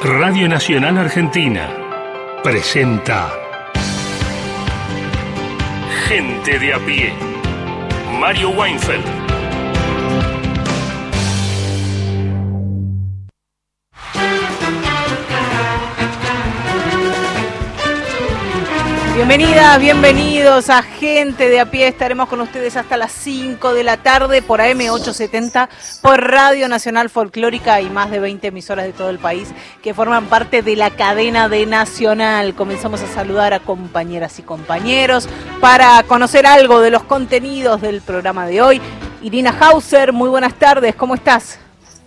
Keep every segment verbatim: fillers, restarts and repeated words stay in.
Radio Nacional Argentina presenta Gente de a pie. Mario Weinfeld. Bienvenidas, bienvenidos a Gente de a pie. Estaremos con ustedes hasta las cinco de la tarde por A M ochocientos setenta, por Radio Nacional Folclórica y más de veinte emisoras de todo el país que forman parte de la cadena de Nacional. Comenzamos a saludar a compañeras y compañeros para conocer algo de los contenidos del programa de hoy. Irina Hauser, muy buenas tardes, ¿cómo estás?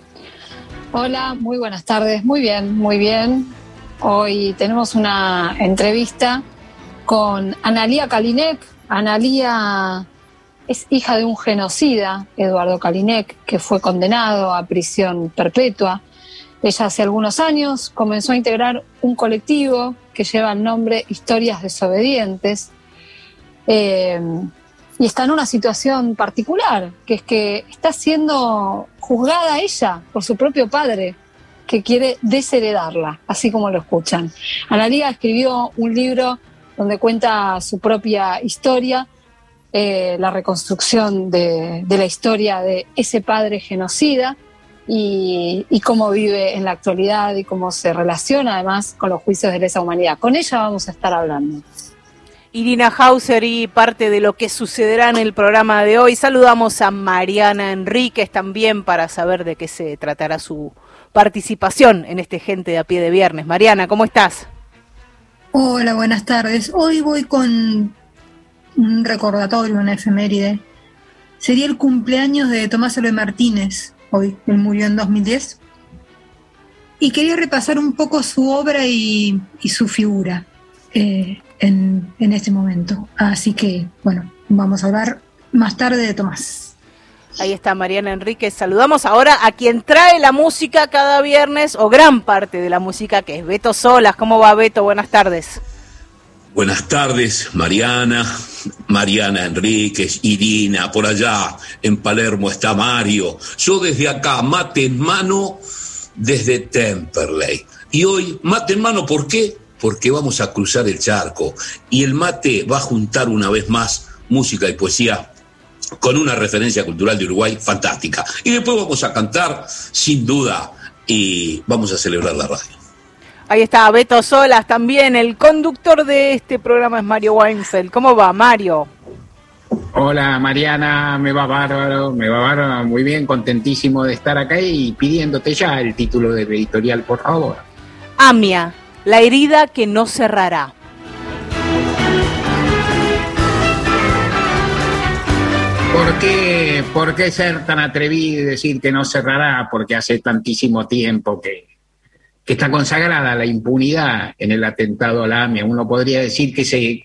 Hola, muy buenas tardes, muy bien, muy bien. Hoy tenemos una entrevista con Analía Kalinek. Analía es hija de un genocida, Eduardo Kalinek, que fue condenado a prisión perpetua. Ella hace algunos años comenzó a integrar un colectivo que lleva el nombre Historias Desobedientes, eh, y está en una situación particular, que es que está siendo juzgada ella por su propio padre, que quiere desheredarla, así como lo escuchan. Analía escribió un libro donde cuenta su propia historia, eh, la reconstrucción de, de la historia de ese padre genocida y, y cómo vive en la actualidad y cómo se relaciona además con los juicios de lesa humanidad. Con ella vamos a estar hablando. Irina Hauser, y parte de lo que sucederá en el programa de hoy. Saludamos a Mariana Enríquez también para saber de qué se tratará su participación en este Gente de a pie de viernes. Mariana, ¿cómo estás? Hola, buenas tardes. Hoy voy con un recordatorio, una efeméride. Sería el cumpleaños de Tomás Eloy Martínez, hoy. Él murió en dos mil diez. Y quería repasar un poco su obra y, y su figura eh, en, en este momento. Así que, bueno, vamos a hablar más tarde de Tomás. Ahí está Mariana Enríquez. Saludamos ahora a quien trae la música cada viernes, o gran parte de la música, que es Beto Solas. ¿Cómo va, Beto? Buenas tardes. Buenas tardes, Mariana, Mariana Enríquez, Irina, por allá en Palermo está Mario. Yo desde acá, mate en mano, desde Temperley. Y hoy, mate en mano, ¿por qué? Porque vamos a cruzar el charco. Y el mate va a juntar una vez más música y poesía con una referencia cultural de Uruguay fantástica. Y después vamos a cantar, sin duda, y vamos a celebrar la radio. Ahí está Beto Solas también, el conductor de este programa es Mario Weinfeld. ¿Cómo va, Mario? Hola, Mariana, me va bárbaro, me va bárbaro, muy bien, contentísimo de estar acá y pidiéndote ya el título del editorial, por favor. Amia, la herida que no cerrará. ¿Por qué, ¿Por qué ser tan atrevido y decir que no cerrará? Porque hace tantísimo tiempo que, que está consagrada la impunidad en el atentado a la AMIA. Uno podría decir que se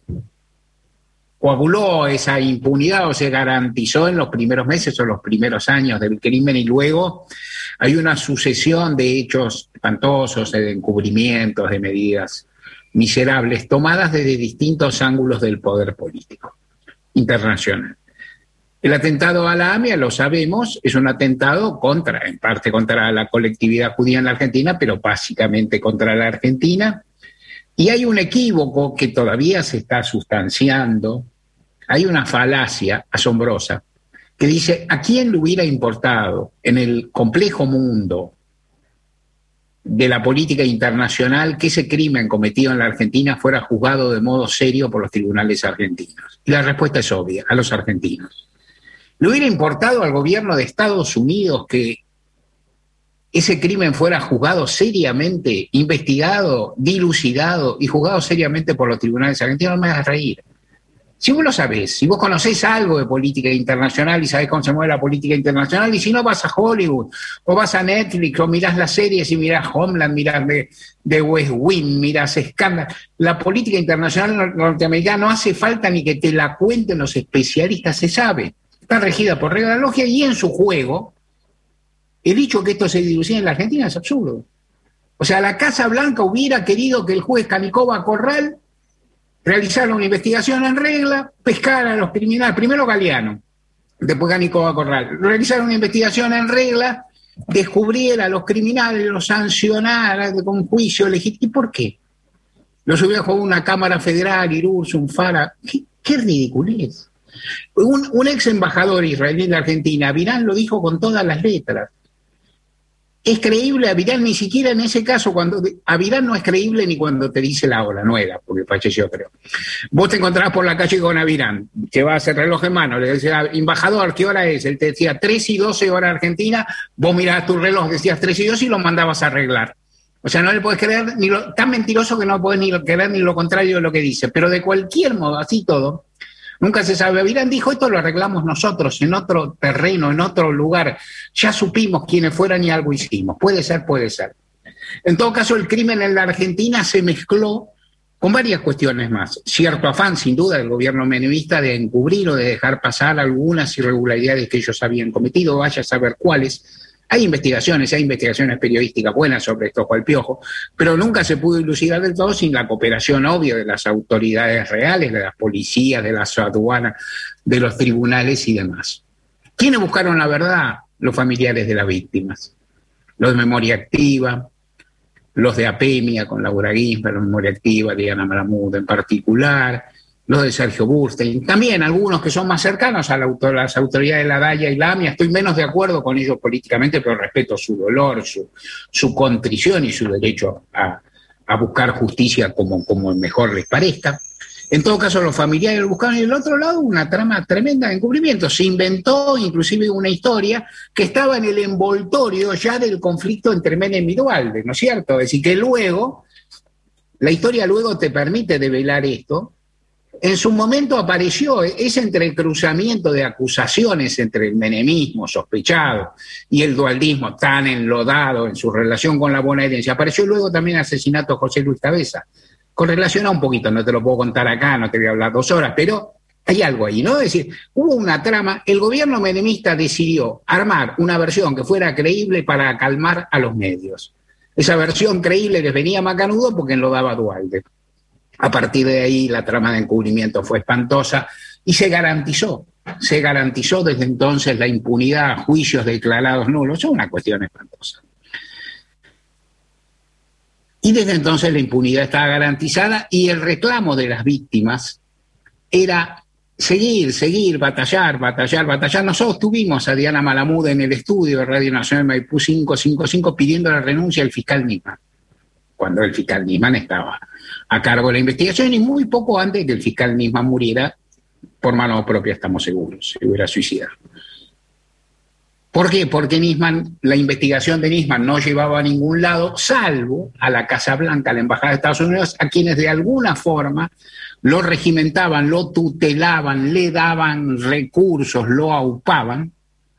coaguló esa impunidad o se garantizó en los primeros meses o los primeros años del crimen, y luego hay una sucesión de hechos espantosos, de encubrimientos, de medidas miserables tomadas desde distintos ángulos del poder político internacional. El atentado a la AMIA, lo sabemos, es un atentado contra, en parte contra la colectividad judía en la Argentina, pero básicamente contra la Argentina. Y hay un equívoco que todavía se está sustanciando, hay una falacia asombrosa que dice: ¿a quién le hubiera importado en el complejo mundo de la política internacional que ese crimen cometido en la Argentina fuera juzgado de modo serio por los tribunales argentinos? Y la respuesta es obvia: a los argentinos. ¿Le hubiera importado al gobierno de Estados Unidos que ese crimen fuera juzgado seriamente, investigado, dilucidado y juzgado seriamente por los tribunales argentinos? No me hagas reír. Si vos lo sabés, si vos conocés algo de política internacional y sabés cómo se mueve la política internacional, y si no, vas a Hollywood o vas a Netflix o mirás las series y mirás Homeland, mirás de, de West Wing, mirás Scandal. La política internacional norteamericana no hace falta ni que te la cuenten los especialistas, se sabe. Está regida por regla de la logia, y en su juego el dicho que esto se dilucida en la Argentina es absurdo. O sea, la Casa Blanca hubiera querido que el juez Canicova Corral realizara una investigación en regla, pescara a los criminales, primero Galeano, después Canicova Corral, realizara una investigación en regla descubriera a los criminales, los sancionara con juicio legítimo. ¿Y por qué? Los hubiera jugado una Cámara Federal, Irursum, Fara. ¿Qué, qué ridiculez? Un, un ex embajador israelí de Argentina, Avirán, lo dijo con todas las letras. Es creíble Avirán, ni siquiera en ese caso, cuando Avirán no es creíble ni cuando te dice la hora, no era, porque falleció, creo. Vos te encontrabas por la calle con Avirán, llevabas el reloj en mano, le decías, embajador, ¿qué hora es? Él te decía tres y doce hora Argentina, vos mirabas tu reloj, decías tres y doce y lo mandabas a arreglar. O sea, no le podés creer, ni lo, tan mentiroso que no podés ni creer ni lo contrario de lo que dice, pero de cualquier modo, así todo, nunca se sabe. Avirán dijo, esto lo arreglamos nosotros, en otro terreno, en otro lugar. Ya supimos quiénes fueran y algo hicimos. Puede ser, puede ser. En todo caso, el crimen en la Argentina se mezcló con varias cuestiones más. Cierto afán, sin duda, del gobierno menemista de encubrir o de dejar pasar algunas irregularidades que ellos habían cometido, vaya a saber cuáles. Hay investigaciones, hay investigaciones periodísticas buenas sobre esto, Juan Piojo, pero nunca se pudo dilucidar del todo sin la cooperación obvia de las autoridades reales, de las policías, de las aduanas, de los tribunales y demás. ¿Quiénes buscaron la verdad? Los familiares de las víctimas. Los de Memoria Activa, los de APEMIA con Laura Ginsberg, los de Memoria Activa, Diana Malamud en particular, los de Sergio Burstein, también algunos que son más cercanos a la autor, las autoridades de la D A I A y la AMIA. Estoy menos de acuerdo con ellos políticamente, pero respeto su dolor, su, su contrición y su derecho a, a buscar justicia como, como mejor les parezca. En todo caso, los familiares lo buscaron, y del otro lado una trama tremenda de encubrimiento. Se inventó inclusive una historia que estaba en el envoltorio ya del conflicto entre Menem y Duhalde, ¿no es cierto? Es decir, que luego, la historia luego te permite develar esto. En su momento apareció ese entrecruzamiento de acusaciones entre el menemismo sospechado y el dualdismo tan enlodado en su relación con la bonaerense. Apareció luego también el asesinato de José Luis Cabeza, con relación a un poquito, no te lo puedo contar acá, no te voy a hablar dos horas, pero hay algo ahí, ¿no? Es decir, hubo una trama, el gobierno menemista decidió armar una versión que fuera creíble para calmar a los medios. Esa versión creíble les venía macanudo porque enlodaba a Duhalde. A partir de ahí la trama de encubrimiento fue espantosa y se garantizó, se garantizó desde entonces la impunidad, juicios declarados nulos, es una cuestión espantosa. Y desde entonces la impunidad estaba garantizada y el reclamo de las víctimas era seguir, seguir, batallar, batallar, batallar. Nosotros tuvimos a Diana Malamud en el estudio de Radio Nacional Maipú quinientos cincuenta y cinco pidiendo la renuncia del fiscal Nisman, cuando el fiscal Nisman estaba a cargo de la investigación y muy poco antes de que el fiscal Nisman muriera, por mano propia estamos seguros, se hubiera suicidado. ¿Por qué? Porque Nisman, la investigación de Nisman no llevaba a ningún lado, salvo a la Casa Blanca, a la Embajada de Estados Unidos, a quienes de alguna forma lo regimentaban, lo tutelaban, le daban recursos, lo aupaban,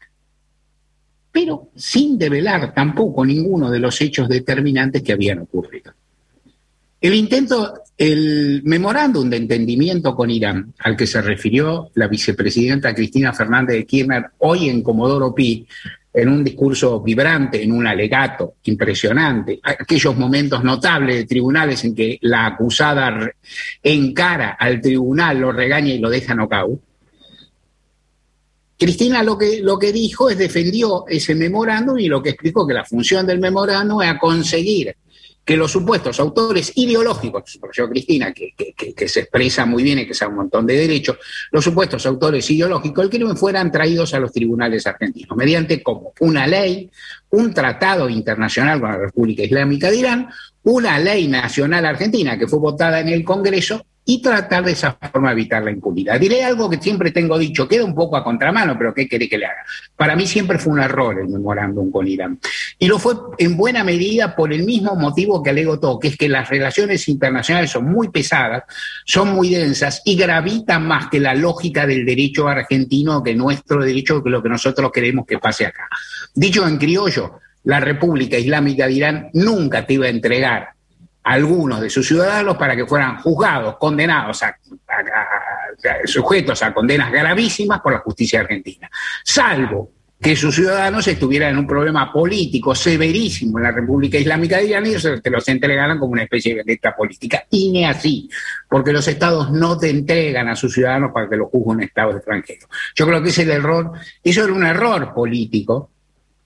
pero sin develar tampoco ninguno de los hechos determinantes que habían ocurrido. El intento, el memorándum de entendimiento con Irán, al que se refirió la vicepresidenta Cristina Fernández de Kirchner hoy en Comodoro Pi, en un discurso vibrante, en un alegato impresionante, aquellos momentos notables de tribunales en que la acusada encara al tribunal, lo regaña y lo deja nocaut. Cristina lo que, lo que dijo es defendió ese memorándum y lo que explicó que la función del memorándum es conseguir que los supuestos autores ideológicos, por yo Cristina, que, que, que se expresa muy bien y que sabe un montón de derechos, los supuestos autores ideológicos del crimen fueran traídos a los tribunales argentinos, mediante como una ley, un tratado internacional con la República Islámica de Irán, una ley nacional argentina que fue votada en el Congreso, y tratar de esa forma de evitar la impunidad. Diré algo que siempre tengo dicho, queda un poco a contramano, pero ¿qué querés que le haga? Para mí siempre fue un error el memorándum con Irán. Y lo fue en buena medida por el mismo motivo que alego todo, que es que las relaciones internacionales son muy pesadas, son muy densas y gravitan más que la lógica del derecho argentino, que nuestro derecho, que lo que nosotros queremos que pase acá. Dicho en criollo, la República Islámica de Irán nunca te iba a entregar algunos de sus ciudadanos para que fueran juzgados, condenados, a, a, a, a, sujetos a condenas gravísimas por la justicia argentina, salvo que sus ciudadanos estuvieran en un problema político severísimo en la República Islámica de Irán y ellos te los entregaran como una especie de vendetta política. Y ni así, porque los estados no te entregan a sus ciudadanos para que los juzgue un estado extranjero. Yo creo que ese es el error, eso era un error político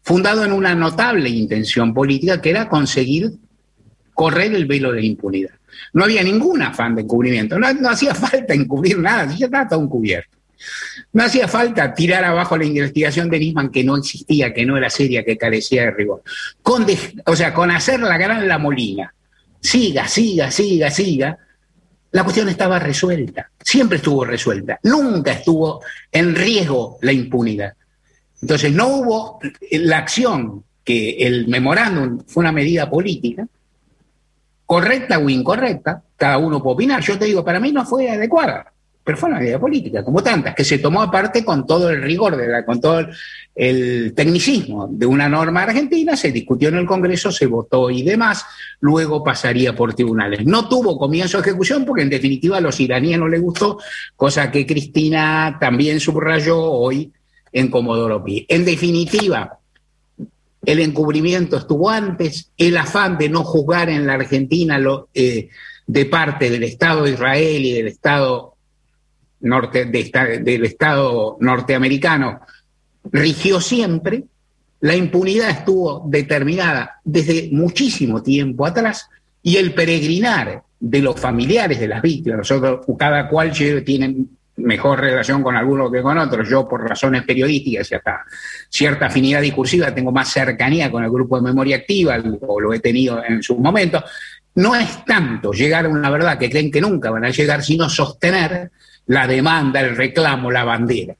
fundado en una notable intención política que era conseguir correr el velo de la impunidad. No había ningún afán de encubrimiento, no, no hacía falta encubrir nada, ya estaba todo encubierto. No hacía falta tirar abajo la investigación de Nisman, que no existía, que no era seria, que carecía de rigor. Con de, o sea, con hacer la gran La Molina, siga, siga, siga, siga, la cuestión estaba resuelta, siempre estuvo resuelta, nunca estuvo en riesgo la impunidad. Entonces no hubo la acción, que el memorándum fue una medida política, correcta o incorrecta, cada uno puede opinar. Yo te digo, para mí no fue adecuada, pero fue una medida política, como tantas, que se tomó aparte con todo el rigor, de la, con todo el, el tecnicismo de una norma argentina, se discutió en el Congreso, se votó y demás, luego pasaría por tribunales. No tuvo comienzo de ejecución porque en definitiva a los iraníes no les gustó, cosa que Cristina también subrayó hoy en Comodoro Pi. En definitiva, el encubrimiento estuvo antes, el afán de no juzgar en la Argentina lo, eh, de parte del Estado de Israel y del Estado, norte, de, del Estado norteamericano rigió siempre. La impunidad estuvo determinada desde muchísimo tiempo atrás y el peregrinar de los familiares de las víctimas, nosotros cada cual tiene mejor relación con algunos que con otros. Yo, por razones periodísticas y hasta cierta afinidad discursiva, tengo más cercanía con el grupo de Memoria Activa, o lo he tenido en sus momentos. No es tanto llegar a una verdad que creen que nunca van a llegar, sino sostener la demanda, el reclamo, la bandera.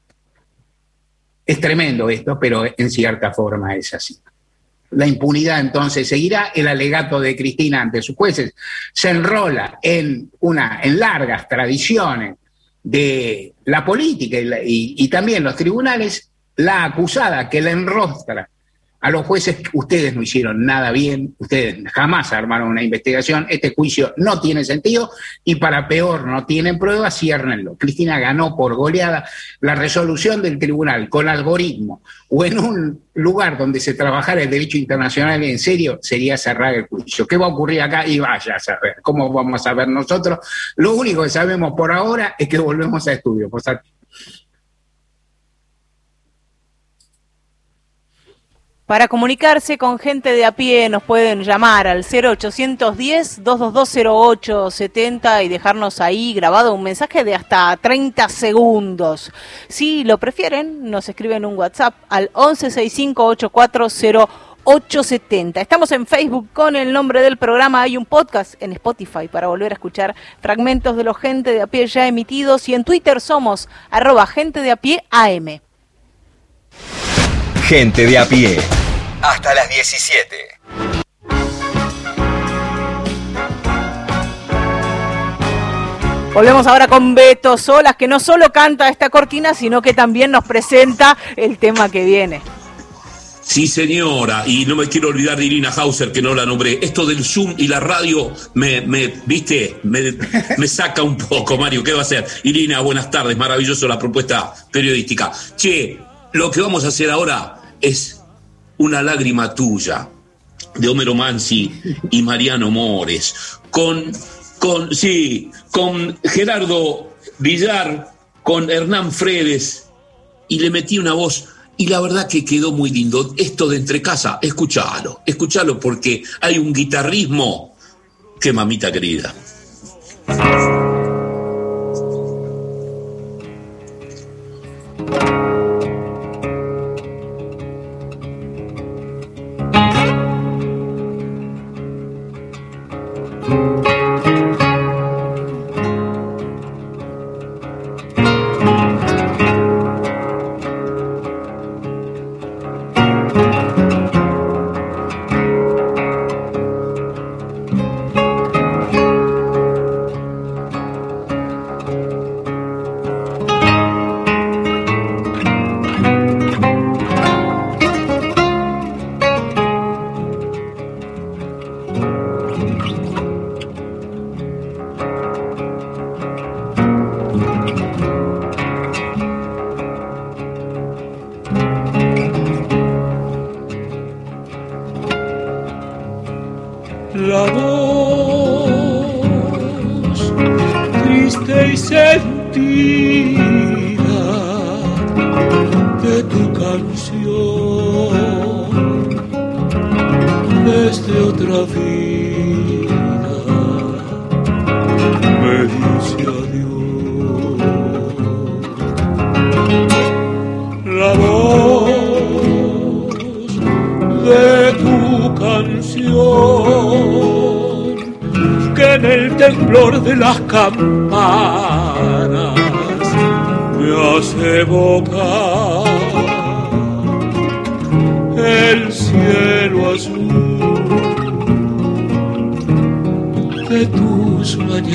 Es tremendo esto, pero en cierta forma es así. La impunidad entonces seguirá. El alegato de Cristina ante sus jueces se enrola en, una, en largas tradiciones de la política y, la, y, y también los tribunales. La acusada que la enrostra a los jueces: ustedes no hicieron nada bien, ustedes jamás armaron una investigación, este juicio no tiene sentido y para peor no tienen pruebas, ciérrenlo. Cristina ganó por goleada. La resolución del tribunal con algoritmo o en un lugar donde se trabajara el derecho internacional en serio sería cerrar el juicio. ¿Qué va a ocurrir acá? Y vaya a saber. ¿Cómo vamos a saber nosotros? Lo único que sabemos por ahora es que volvemos a estudio. Pues, para comunicarse con Gente de a Pie nos pueden llamar al cero ochocientos diez, doscientos veintidós, cero ocho setenta y dejarnos ahí grabado un mensaje de hasta treinta segundos. Si lo prefieren, nos escriben un WhatsApp al once sesenta y cinco ochenta y cuatro cero ocho setenta. Estamos en Facebook con el nombre del programa. Hay un podcast en Spotify para volver a escuchar fragmentos de los Gente de a Pie ya emitidos. Y en Twitter somos arroba Gente de a Pie A M. Gente de a Pie. Hasta las diecisiete. Volvemos ahora con Beto Solas, que no solo canta esta cortina, sino que también nos presenta el tema que viene. Sí, señora, y no me quiero olvidar de Irina Hauser, que no la nombré. Esto del Zoom y la radio me, me viste, me, me saca un poco, Mario. ¿Qué va a hacer? Irina, buenas tardes, maravilloso la propuesta periodística. Che, lo que vamos a hacer ahora es Una lágrima tuya, de Homero Mansi y Mariano Mores, con, con, sí, con Gerardo Villar, con Hernán Fredes, y le metí una voz, y la verdad que quedó muy lindo. Esto de Entre Casa, escuchalo, escuchalo, porque hay un guitarrismo que, mamita querida. La voz triste y sentida de tu canción desde otra vida me dice adiós. La voz de tu canción que en el temblor de las campanas me hace evocar el cielo azul de tus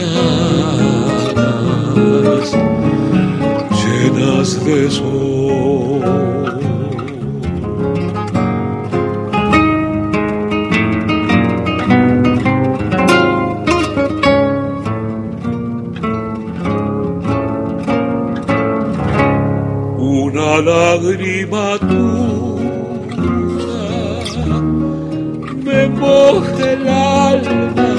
mañanas llenas de sol. Una lágrima tuya me moja el alma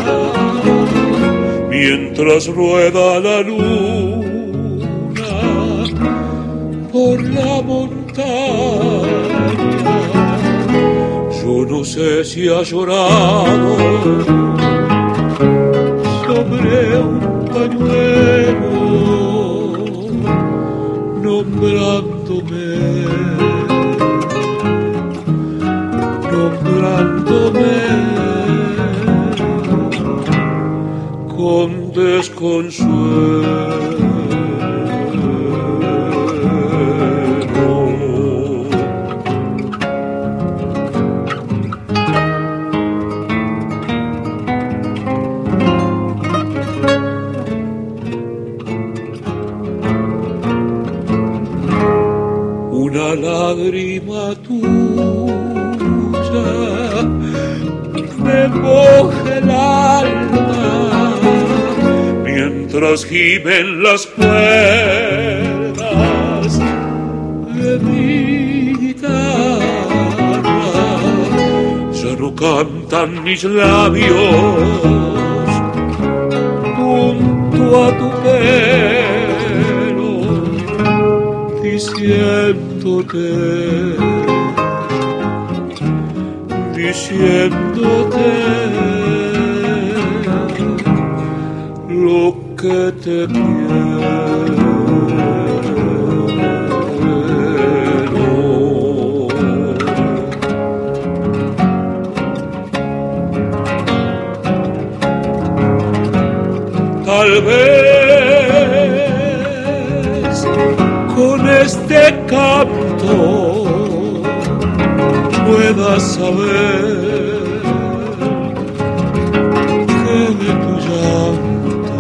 mientras rueda la luna por la montaña. Yo no sé si has llorado sobre un pañuelo nombrándome, nombrándome con desconsuelo. Una lágrima tuya me moja el alma mientras gimen las cuerdas de mi guitarra. Ya no cantan mis labios junto a tu pelo diciéndote, diciéndote lo que te quiero. Tal vez con este canto puedas saber que de tu llanto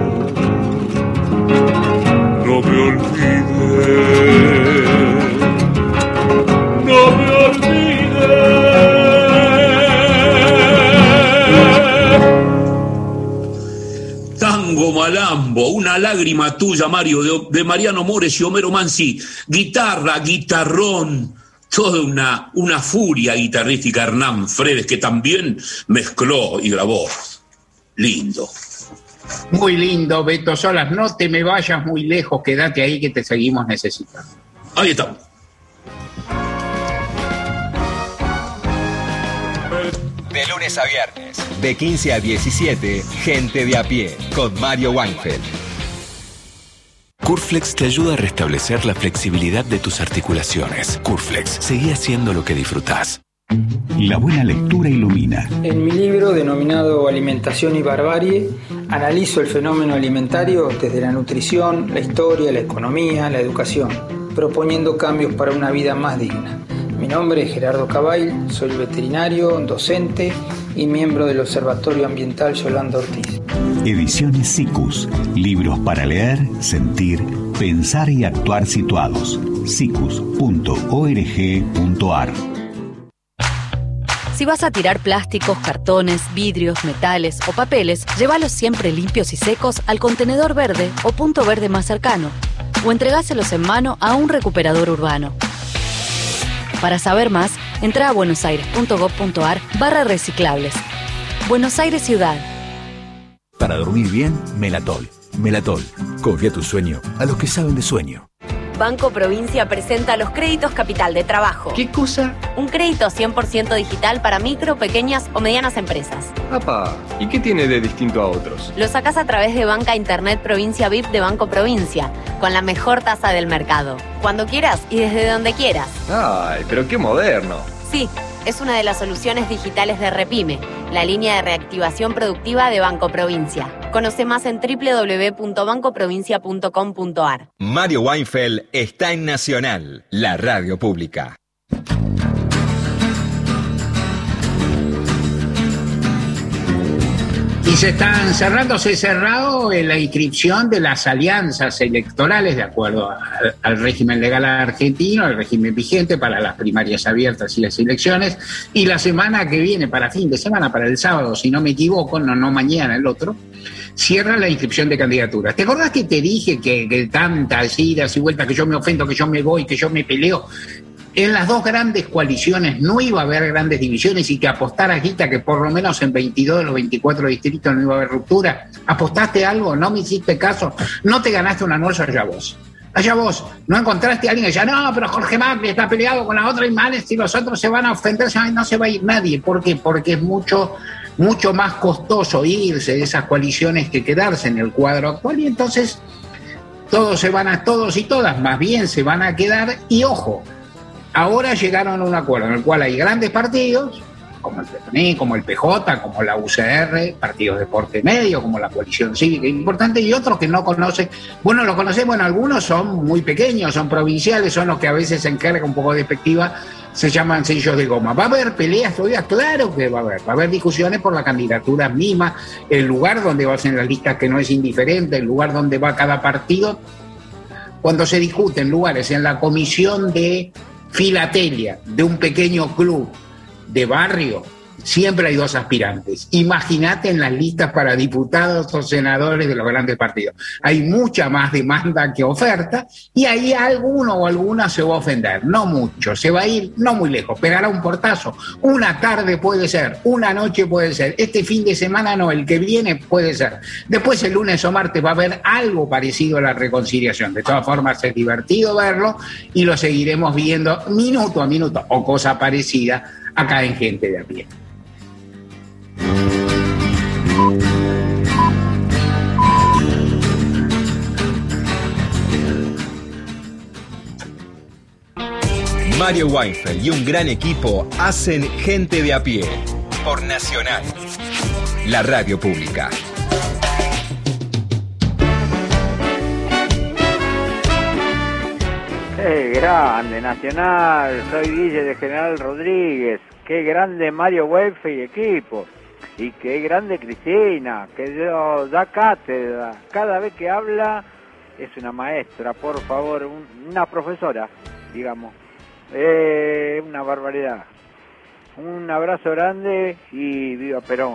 no me olvidé, no me olvidé. Tango Malambo, una lágrima tuya, Mario, de, de Mariano Mores y Homero Mansi. Guitarra, guitarrón, toda una, una furia guitarrística. Hernán Fredes, que también mezcló y grabó. Lindo. Muy lindo, Beto Solas. No te me vayas muy lejos, quédate ahí que te seguimos necesitando. Ahí estamos. De lunes a viernes, de quince a diecisiete, Gente de a pie, con Mario Weinfeld. Curflex te ayuda a restablecer la flexibilidad de tus articulaciones. Curflex, seguí haciendo lo que disfrutás. La buena lectura ilumina. En mi libro denominado Alimentación y Barbarie, analizo el fenómeno alimentario desde la nutrición, la historia, la economía, la educación, proponiendo cambios para una vida más digna. Mi nombre es Gerardo Cabail, soy veterinario, docente y miembro del Observatorio Ambiental Yolanda Ortiz. Ediciones Cicus, libros para leer, sentir, pensar y actuar situados. cicus punto org punto ar. Si vas a tirar plásticos, cartones, vidrios, metales o papeles, llévalos siempre limpios y secos al contenedor verde o punto verde más cercano, o entregáselos en mano a un recuperador urbano. Para saber más, entra a buenosaires.gov.ar barra reciclables. Buenos Aires Ciudad. Para dormir bien, Melatol. Melatol. Confía tu sueño a los que saben de sueño. Banco Provincia presenta los créditos Capital de Trabajo. ¿Qué cosa? Un crédito cien por ciento digital para micro, pequeñas o medianas empresas. ¡Apa! ¿Y qué tiene de distinto a otros? Lo sacás a través de Banca Internet Provincia V I P de Banco Provincia, con la mejor tasa del mercado. Cuando quieras y desde donde quieras. ¡Ay, pero qué moderno! Sí, es una de las soluciones digitales de Repime, la línea de reactivación productiva de Banco Provincia. Conoce más en doble u doble u doble u punto banco provincia punto com punto a r. Mario Weinfeld está en Nacional, la radio pública. Y se están cerrando, se ha cerrado en la inscripción de las alianzas electorales de acuerdo al, al régimen legal argentino, al régimen vigente para las primarias abiertas y las elecciones. Y la semana que viene, para fin de semana, para el sábado, si no me equivoco, no, no mañana, el otro, cierra la inscripción de candidaturas. ¿Te acordás que te dije que, que tantas idas y vueltas, que yo me ofendo, que yo me voy, que yo me peleo? En las dos grandes coaliciones no iba a haber grandes divisiones y que apostaras, Guita, que por lo menos en veintidós de los veinticuatro distritos no iba a haber ruptura. ¿Apostaste algo? ¿No me hiciste caso? ¿No te ganaste un almuerzo? Allá vos. Allá vos. ¿No encontraste a alguien que decía, no, pero Jorge Macri está peleado con la otra y Manes y los otros se van a ofender? No se va a ir nadie. ¿Por qué? Porque es mucho, mucho más costoso irse de esas coaliciones que quedarse en el cuadro actual y entonces todos se van a, todos y todas más bien se van a quedar y ojo. Ahora llegaron a un acuerdo en el cual hay grandes partidos, como el P N I, como el P J, como la U C R, partidos de porte medio, como la coalición cívica importante, y otros que no conocen. Bueno, los conocen, bueno, algunos son muy pequeños, son provinciales, son los que a veces se encarga un poco despectiva, se llaman sellos de goma. ¿Va a haber peleas todavía? Claro que va a haber. Va a haber discusiones por la candidatura misma, el lugar donde vas en las listas que no es indiferente, el lugar donde va cada partido. Cuando se discuten lugares en la comisión de filatelia de un pequeño club de barrio, siempre hay dos aspirantes. Imagínate en las listas para diputados o senadores de los grandes partidos. Hay mucha más demanda que oferta y ahí alguno o alguna se va a ofender. No mucho, se va a ir no muy lejos, pegará un portazo. Una tarde puede ser, una noche puede ser, este fin de semana no, el que viene puede ser. Después el lunes o martes va a haber algo parecido a la reconciliación. De todas formas es divertido verlo y lo seguiremos viendo minuto a minuto o cosa parecida acá en Gente de a Pie. Mario Weinfeld y un gran equipo hacen Gente de a Pie por Nacional, la radio pública. ¡Qué grande, Nacional! Soy Guille de General Rodríguez. ¡Qué grande Mario Weinfeld y equipo! Y qué grande Cristina, que da cátedra. Cada vez que habla es una maestra, por favor, un, una profesora, digamos. Eh, una barbaridad. Un abrazo grande y viva Perón.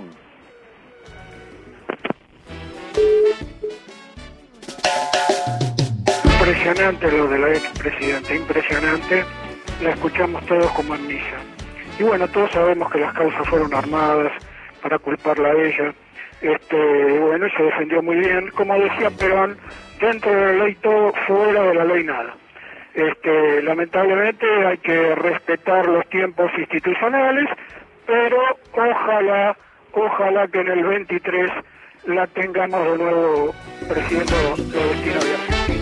Impresionante lo de la expresidenta, impresionante. La escuchamos todos como en misa. Y bueno, todos sabemos que las causas fueron armadas para culparla a ella. Este, bueno, se defendió muy bien. Como decía Perón, dentro de la ley todo, fuera de la ley nada. Este, lamentablemente hay que respetar los tiempos institucionales, pero ojalá, ojalá que en el veintitrés la tengamos de nuevo presidiendo los destinos de Argentina.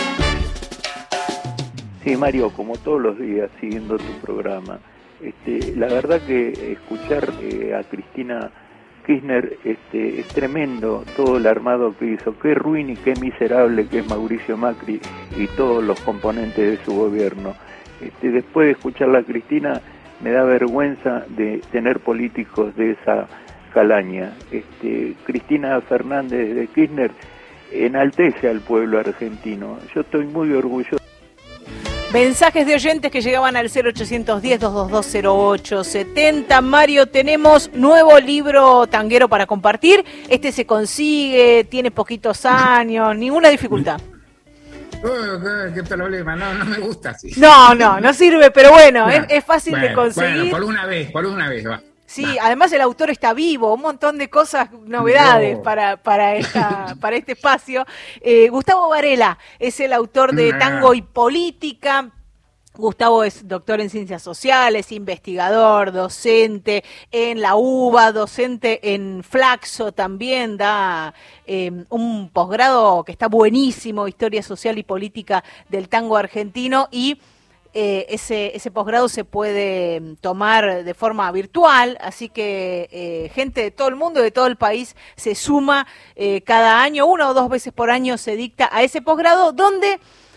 Sí, Mario, como todos los días, siguiendo tu programa, este, la verdad que escuchar eh, a Cristina Kirchner este, es tremendo todo el armado que hizo. Qué ruin y qué miserable que es Mauricio Macri y todos los componentes de su gobierno. Este, después de escucharla a Cristina, me da vergüenza de tener políticos de esa calaña. Este, Cristina Fernández de Kirchner enaltece al pueblo argentino. Yo estoy muy orgulloso. Mensajes de oyentes que llegaban al cero ochocientos diez, doscientos veintidós, cero ocho setenta. Mario, tenemos nuevo libro tanguero para compartir. Este se consigue, tiene poquitos años, ninguna dificultad. Oh, qué problema, no, no me gusta así. No, no, no sirve, pero bueno, no. es, es fácil bueno, de conseguir. Bueno, por una vez, por una vez va. Sí, además el autor está vivo, un montón de cosas, novedades No. para, para, esta, para este espacio. Eh, Gustavo Varela es el autor de Nah. Tango y Política. Gustavo es doctor en ciencias sociales, investigador, docente en la U B A, docente en Flaxo también, da eh, un posgrado que está buenísimo, Historia Social y Política del Tango Argentino, y eh, ese, ese posgrado se puede tomar de forma virtual, así que eh, gente de todo el mundo, de todo el país, se suma eh, cada año, una o dos veces por año se dicta a ese posgrado, donde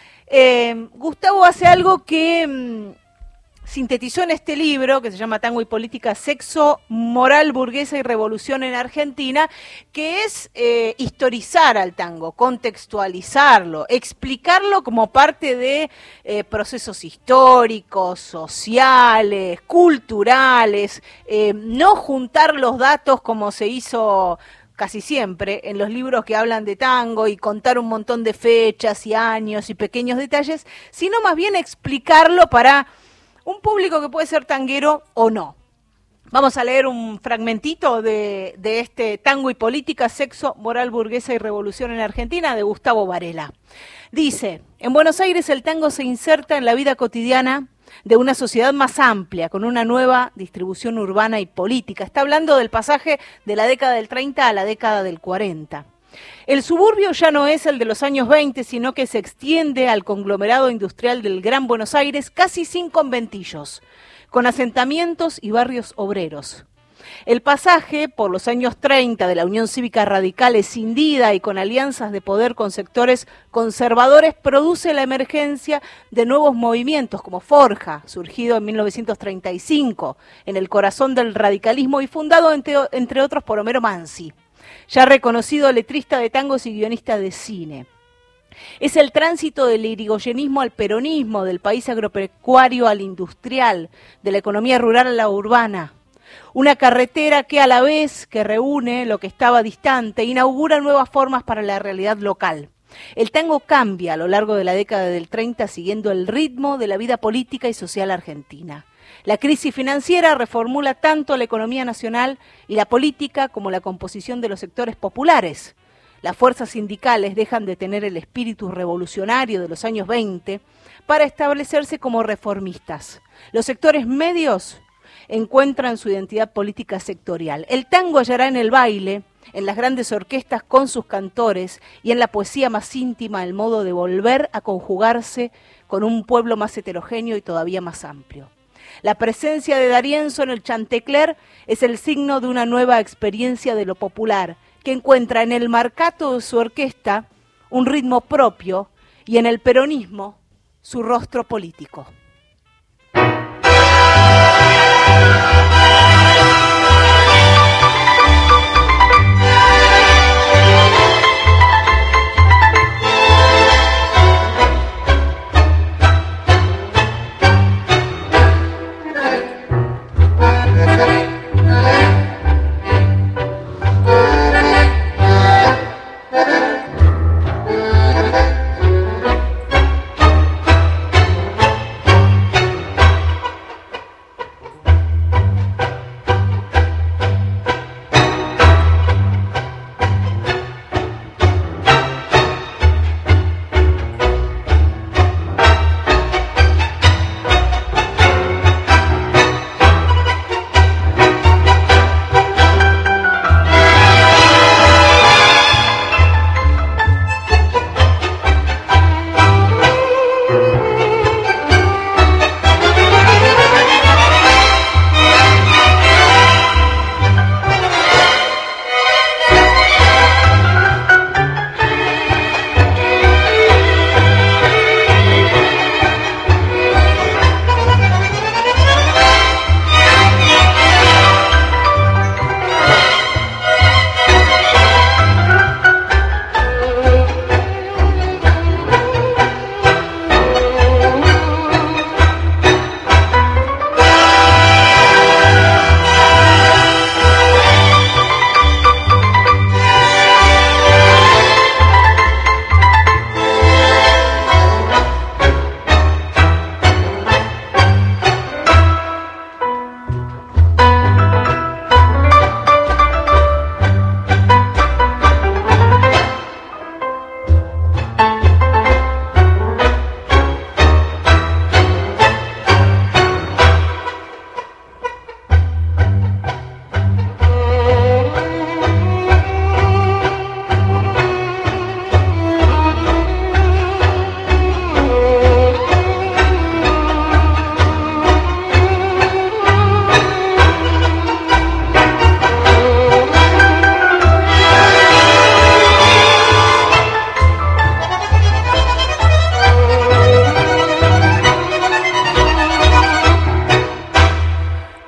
Eh, Gustavo hace algo que mm, sintetizó en este libro que se llama Tango y Política, Sexo, Moral, Burguesa y Revolución en Argentina, que es eh, historizar al tango, contextualizarlo, explicarlo como parte de eh, procesos históricos, sociales, culturales, eh, no juntar los datos como se hizo casi siempre en los libros que hablan de tango y contar un montón de fechas y años y pequeños detalles, sino más bien explicarlo para un público que puede ser tanguero o no. Vamos a leer un fragmentito de, de este Tango y Política, Sexo, Moral, Burguesa y Revolución en Argentina, de Gustavo Varela. Dice: en Buenos Aires el tango se inserta en la vida cotidiana de una sociedad más amplia, con una nueva distribución urbana y política. Está hablando del pasaje de la década del treinta a la década del cuarenta. El suburbio ya no es el de los años veinte, sino que se extiende al conglomerado industrial del Gran Buenos Aires, casi sin conventillos, con asentamientos y barrios obreros. El pasaje por los años treinta de la Unión Cívica Radical escindida y con alianzas de poder con sectores conservadores produce la emergencia de nuevos movimientos como Forja, surgido en mil novecientos treinta y cinco, en el corazón del radicalismo y fundado entre, entre otros por Homero Mansi, ya reconocido letrista de tangos y guionista de cine. Es el tránsito del irigoyenismo al peronismo, del país agropecuario al industrial, de la economía rural a la urbana. Una carretera que a la vez que reúne lo que estaba distante, inaugura nuevas formas para la realidad local. El tango cambia a lo largo de la década del treinta siguiendo el ritmo de la vida política y social argentina. La crisis financiera reformula tanto la economía nacional y la política como la composición de los sectores populares. Las fuerzas sindicales dejan de tener el espíritu revolucionario de los años veinte para establecerse como reformistas. Los sectores medios encuentran su identidad política sectorial. El tango hallará en el baile, en las grandes orquestas con sus cantores y en la poesía más íntima el modo de volver a conjugarse con un pueblo más heterogéneo y todavía más amplio. La presencia de D'Arienzo en el Chantecler es el signo de una nueva experiencia de lo popular, que encuentra en el marcato de su orquesta un ritmo propio y en el peronismo su rostro político.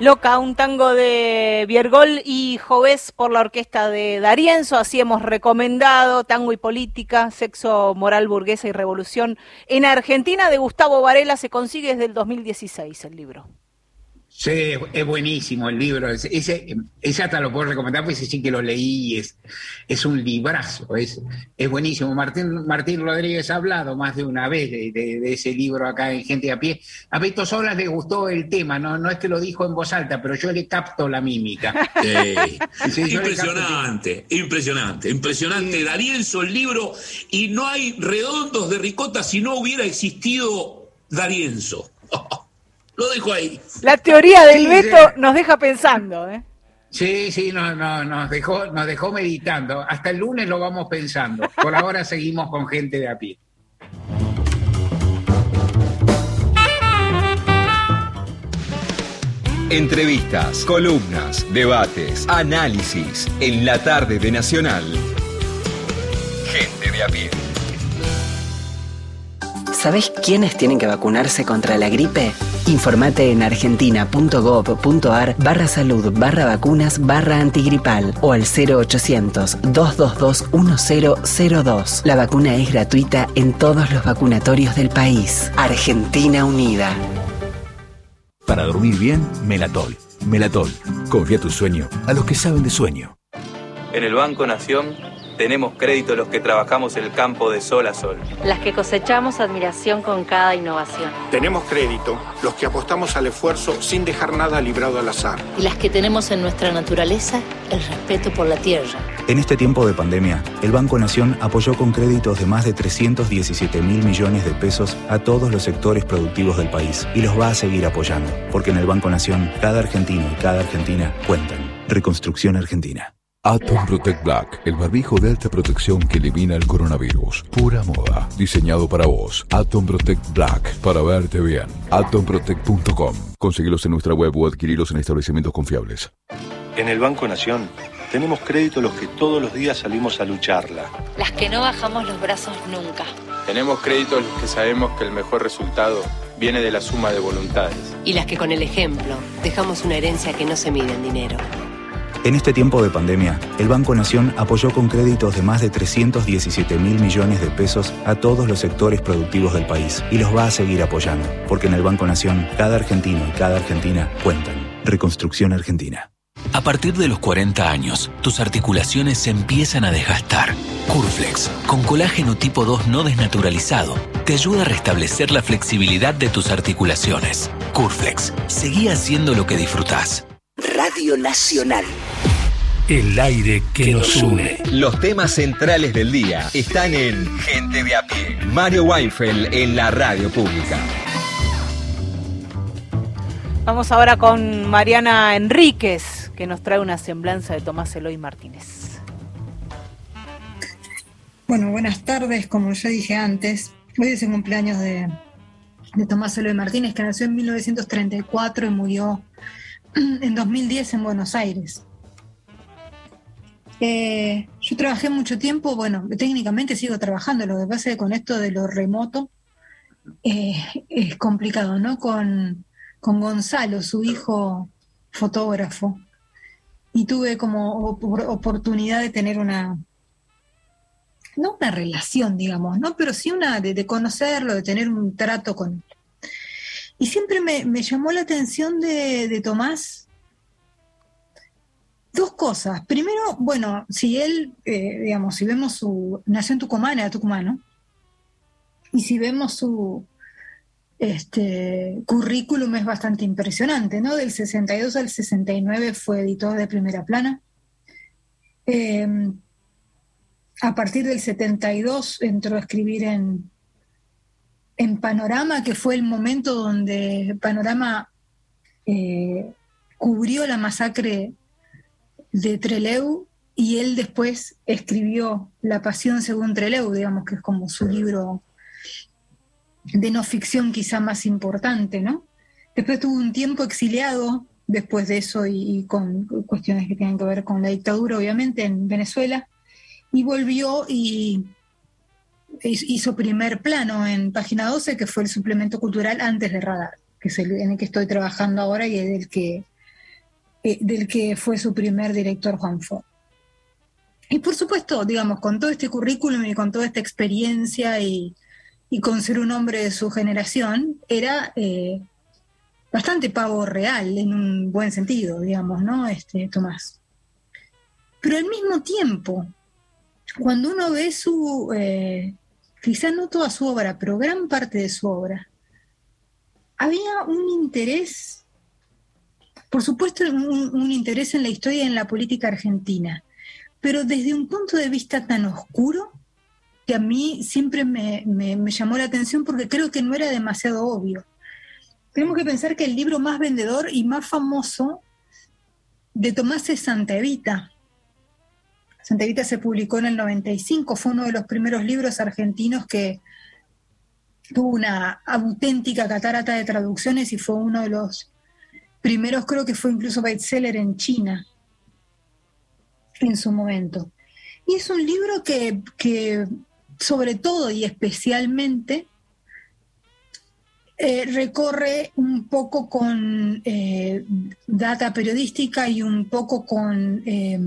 Loca, un tango de Biergol y Jovés por la orquesta de D'Arienzo. Así hemos recomendado Tango y Política, Sexo, Moral Burguesa y Revolución en Argentina, de Gustavo Varela. Se consigue desde el dos mil dieciséis el libro. Sí, es buenísimo el libro. Ese, ese hasta lo puedo recomendar, pues sí que lo leí y es, es un librazo, es, es buenísimo. Martín, Martín Rodríguez ha hablado más de una vez de, de, de ese libro acá en Gente a Pie. A Beto Solas le gustó el tema, no, no es que lo dijo en voz alta, pero yo le capto la mímica. Sí. Sí, impresionante, capto... impresionante, impresionante. Sí. D'Arienzo, el libro, y no hay redondos de ricota si no hubiera existido D'Arienzo. Lo dejo ahí. La teoría del sí, Beto sí. nos deja pensando, ¿eh? Sí, sí, no, no, nos dejó, nos dejó meditando. Hasta el lunes lo vamos pensando. Por ahora seguimos con Gente de a Pie. Entrevistas, columnas, debates, análisis en la tarde de Nacional. Gente de a Pie. ¿Sabés quiénes tienen que vacunarse contra la gripe? Informate en argentina.gov.ar barra salud barra vacunas barra antigripal o al cero ochocientos, dos dos dos, uno cero cero dos. La vacuna es gratuita en todos los vacunatorios del país. Argentina Unida. Para dormir bien, Melatol. Melatol. Confía tu sueño a los que saben de sueño. En el Banco Nación tenemos crédito los que trabajamos en el campo de sol a sol. Las que cosechamos admiración con cada innovación. Tenemos crédito los que apostamos al esfuerzo sin dejar nada librado al azar. Y las que tenemos en nuestra naturaleza el respeto por la tierra. En este tiempo de pandemia, el Banco Nación apoyó con créditos de más de trescientos diecisiete mil millones de pesos a todos los sectores productivos del país y los va a seguir apoyando, porque en el Banco Nación cada argentino y cada argentina cuentan. Reconstrucción Argentina. Atom Protect Black, el barbijo de alta protección que elimina el coronavirus. Pura moda, diseñado para vos. Atom Protect Black, para verte bien. atom protect punto com. Conseguilos en nuestra web o adquirilos en establecimientos confiables. En el Banco Nación tenemos crédito los que todos los días salimos a lucharla. Las que no bajamos los brazos nunca. Tenemos crédito los que sabemos que el mejor resultado viene de la suma de voluntades. Y las que con el ejemplo dejamos una herencia que no se mide en dinero. En este tiempo de pandemia, el Banco Nación apoyó con créditos de más de trescientos diecisiete mil millones de pesos a todos los sectores productivos del país y los va a seguir apoyando, porque en el Banco Nación cada argentino y cada argentina cuentan. Reconstrucción Argentina. A partir de los cuarenta años, tus articulaciones se empiezan a desgastar. Curflex, con colágeno tipo dos no desnaturalizado, te ayuda a restablecer la flexibilidad de tus articulaciones. Curflex, seguí haciendo lo que disfrutás. Radio Nacional. El aire que nos une. Los temas centrales del día están en Gente de a Pie. Mario Weinfeld en la radio pública. Vamos ahora con Mariana Enríquez, que nos trae una semblanza de Tomás Eloy Martínez. Bueno, buenas tardes. Como ya dije antes, hoy es el cumpleaños de, de Tomás Eloy Martínez, que nació en mil novecientos treinta y cuatro y murió en dos mil diez en Buenos Aires. Eh, yo trabajé mucho tiempo, bueno, técnicamente sigo trabajando, lo que pasa es que con esto de lo remoto eh, es complicado, ¿no? Con, con Gonzalo, su hijo fotógrafo, y tuve como op- oportunidad de tener una, no una relación, digamos, ¿no? Pero sí una de, de conocerlo, de tener un trato con él. Y siempre me, me llamó la atención de, de Tomás dos cosas. Primero, bueno, si él, eh, digamos, si vemos su... Nació en Tucumán, era tucumano. Y si vemos su este, currículum es bastante impresionante, ¿no? Del sesenta y dos al sesenta y nueve fue editor de Primera Plana. Eh, a partir del setenta y dos entró a escribir en... en Panorama, que fue el momento donde Panorama eh, cubrió la masacre de Trelew, y él después escribió La Pasión según Trelew, digamos que es como su libro de no ficción quizá más importante, ¿no? Después tuvo un tiempo exiliado después de eso y, y con cuestiones que tienen que ver con la dictadura, obviamente, en Venezuela, y volvió y hizo Primer Plano en Página doce, que fue el suplemento cultural antes de Radar, que es el en el que estoy trabajando ahora y es el que eh, del que fue su primer director, Juan Ford. Y por supuesto, digamos, con todo este currículum y con toda esta experiencia y, y con ser un hombre de su generación, era eh, bastante pavo real, en un buen sentido, digamos, ¿no, este, Tomás? Pero al mismo tiempo, cuando uno ve su, eh, quizá no toda su obra, pero gran parte de su obra, había un interés, por supuesto, un, un interés en la historia y en la política argentina, pero desde un punto de vista tan oscuro que a mí siempre me, me, me llamó la atención porque creo que no era demasiado obvio. Tenemos que pensar que el libro más vendedor y más famoso de Tomás es Santa Evita. Santa Evita se publicó en el noventa y cinco, fue uno de los primeros libros argentinos que tuvo una auténtica catarata de traducciones y fue uno de los primeros, creo que fue incluso bestseller en China en su momento. Y es un libro que, que sobre todo y especialmente eh, recorre un poco con eh, data periodística y un poco con, eh,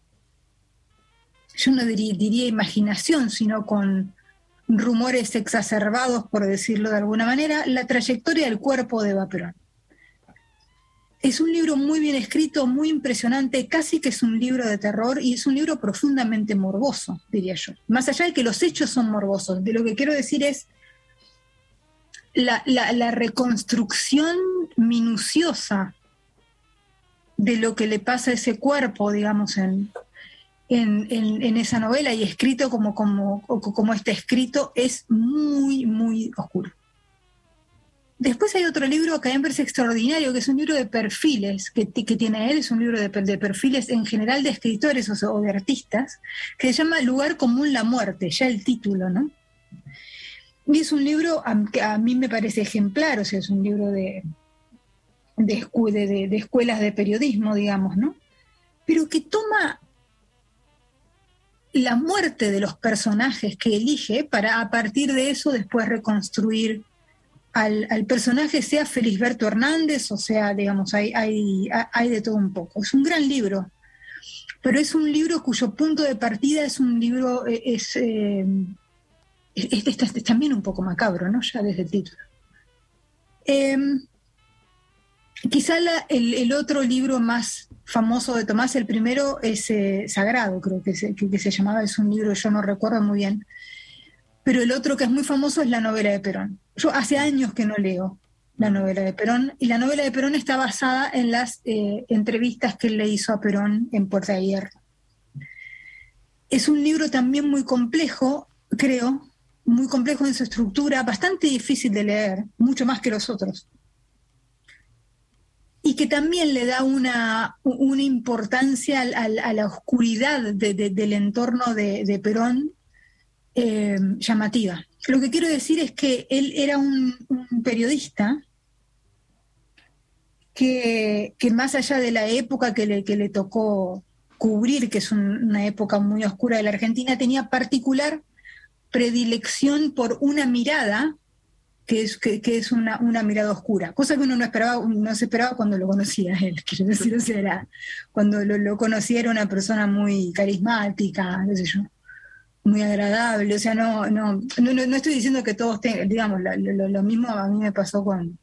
yo no diría, diría imaginación, sino con rumores exacerbados, por decirlo de alguna manera, la trayectoria del cuerpo de Eva Perón. Es un libro muy bien escrito, muy impresionante, casi que es un libro de terror y es un libro profundamente morboso, diría yo. Más allá de que los hechos son morbosos, de lo que quiero decir es la, la, la reconstrucción minuciosa de lo que le pasa a ese cuerpo, digamos, en, en, en, en esa novela y escrito como, como, como está escrito, es muy, muy oscuro. Después hay otro libro que a mí me parece extraordinario, que es un libro de perfiles que, que tiene él, es un libro de, de perfiles en general de escritores o, o de artistas, que se llama Lugar común, la muerte, ya el título, ¿no? Y es un libro que a mí me parece ejemplar, o sea, es un libro de, de, de, de escuelas de periodismo, digamos, ¿no? Pero que toma la muerte de los personajes que elige para a partir de eso después reconstruir Al, al personaje, sea Felisberto Hernández, o sea, digamos, hay, hay, hay de todo un poco. Es un gran libro, pero es un libro cuyo punto de partida es un libro, es, eh, es, es, es, es también un poco macabro, ¿no? Ya desde el título. Eh, quizá la, el, el otro libro más famoso de Tomás, el primero es eh, Sagrado, creo que se, que, que se llamaba, es un libro, yo no recuerdo muy bien, pero el otro que es muy famoso es la novela de Perón. Yo hace años que no leo la novela de Perón, y la novela de Perón está basada en las eh, entrevistas que él le hizo a Perón en Puerta de Hierro. Es un libro también muy complejo, creo, muy complejo en su estructura, bastante difícil de leer, mucho más que los otros. Y que también le da una, una importancia a, a, a la oscuridad de, de, del entorno de, de Perón, Eh, llamativa. Lo que quiero decir es que él era un, un periodista que, que más allá de la época que le, que le tocó cubrir, que es un, una época muy oscura de la Argentina, tenía particular predilección por una mirada que es, que, que es una, una mirada oscura, cosa que uno no esperaba, no se esperaba cuando lo conocía a él, quiero decir, o sea, era, cuando lo, lo conocía era una persona muy carismática, no sé yo, muy agradable, o sea, no, no, no, no estoy diciendo que todos tengan, digamos, lo, lo mismo a mí me pasó con,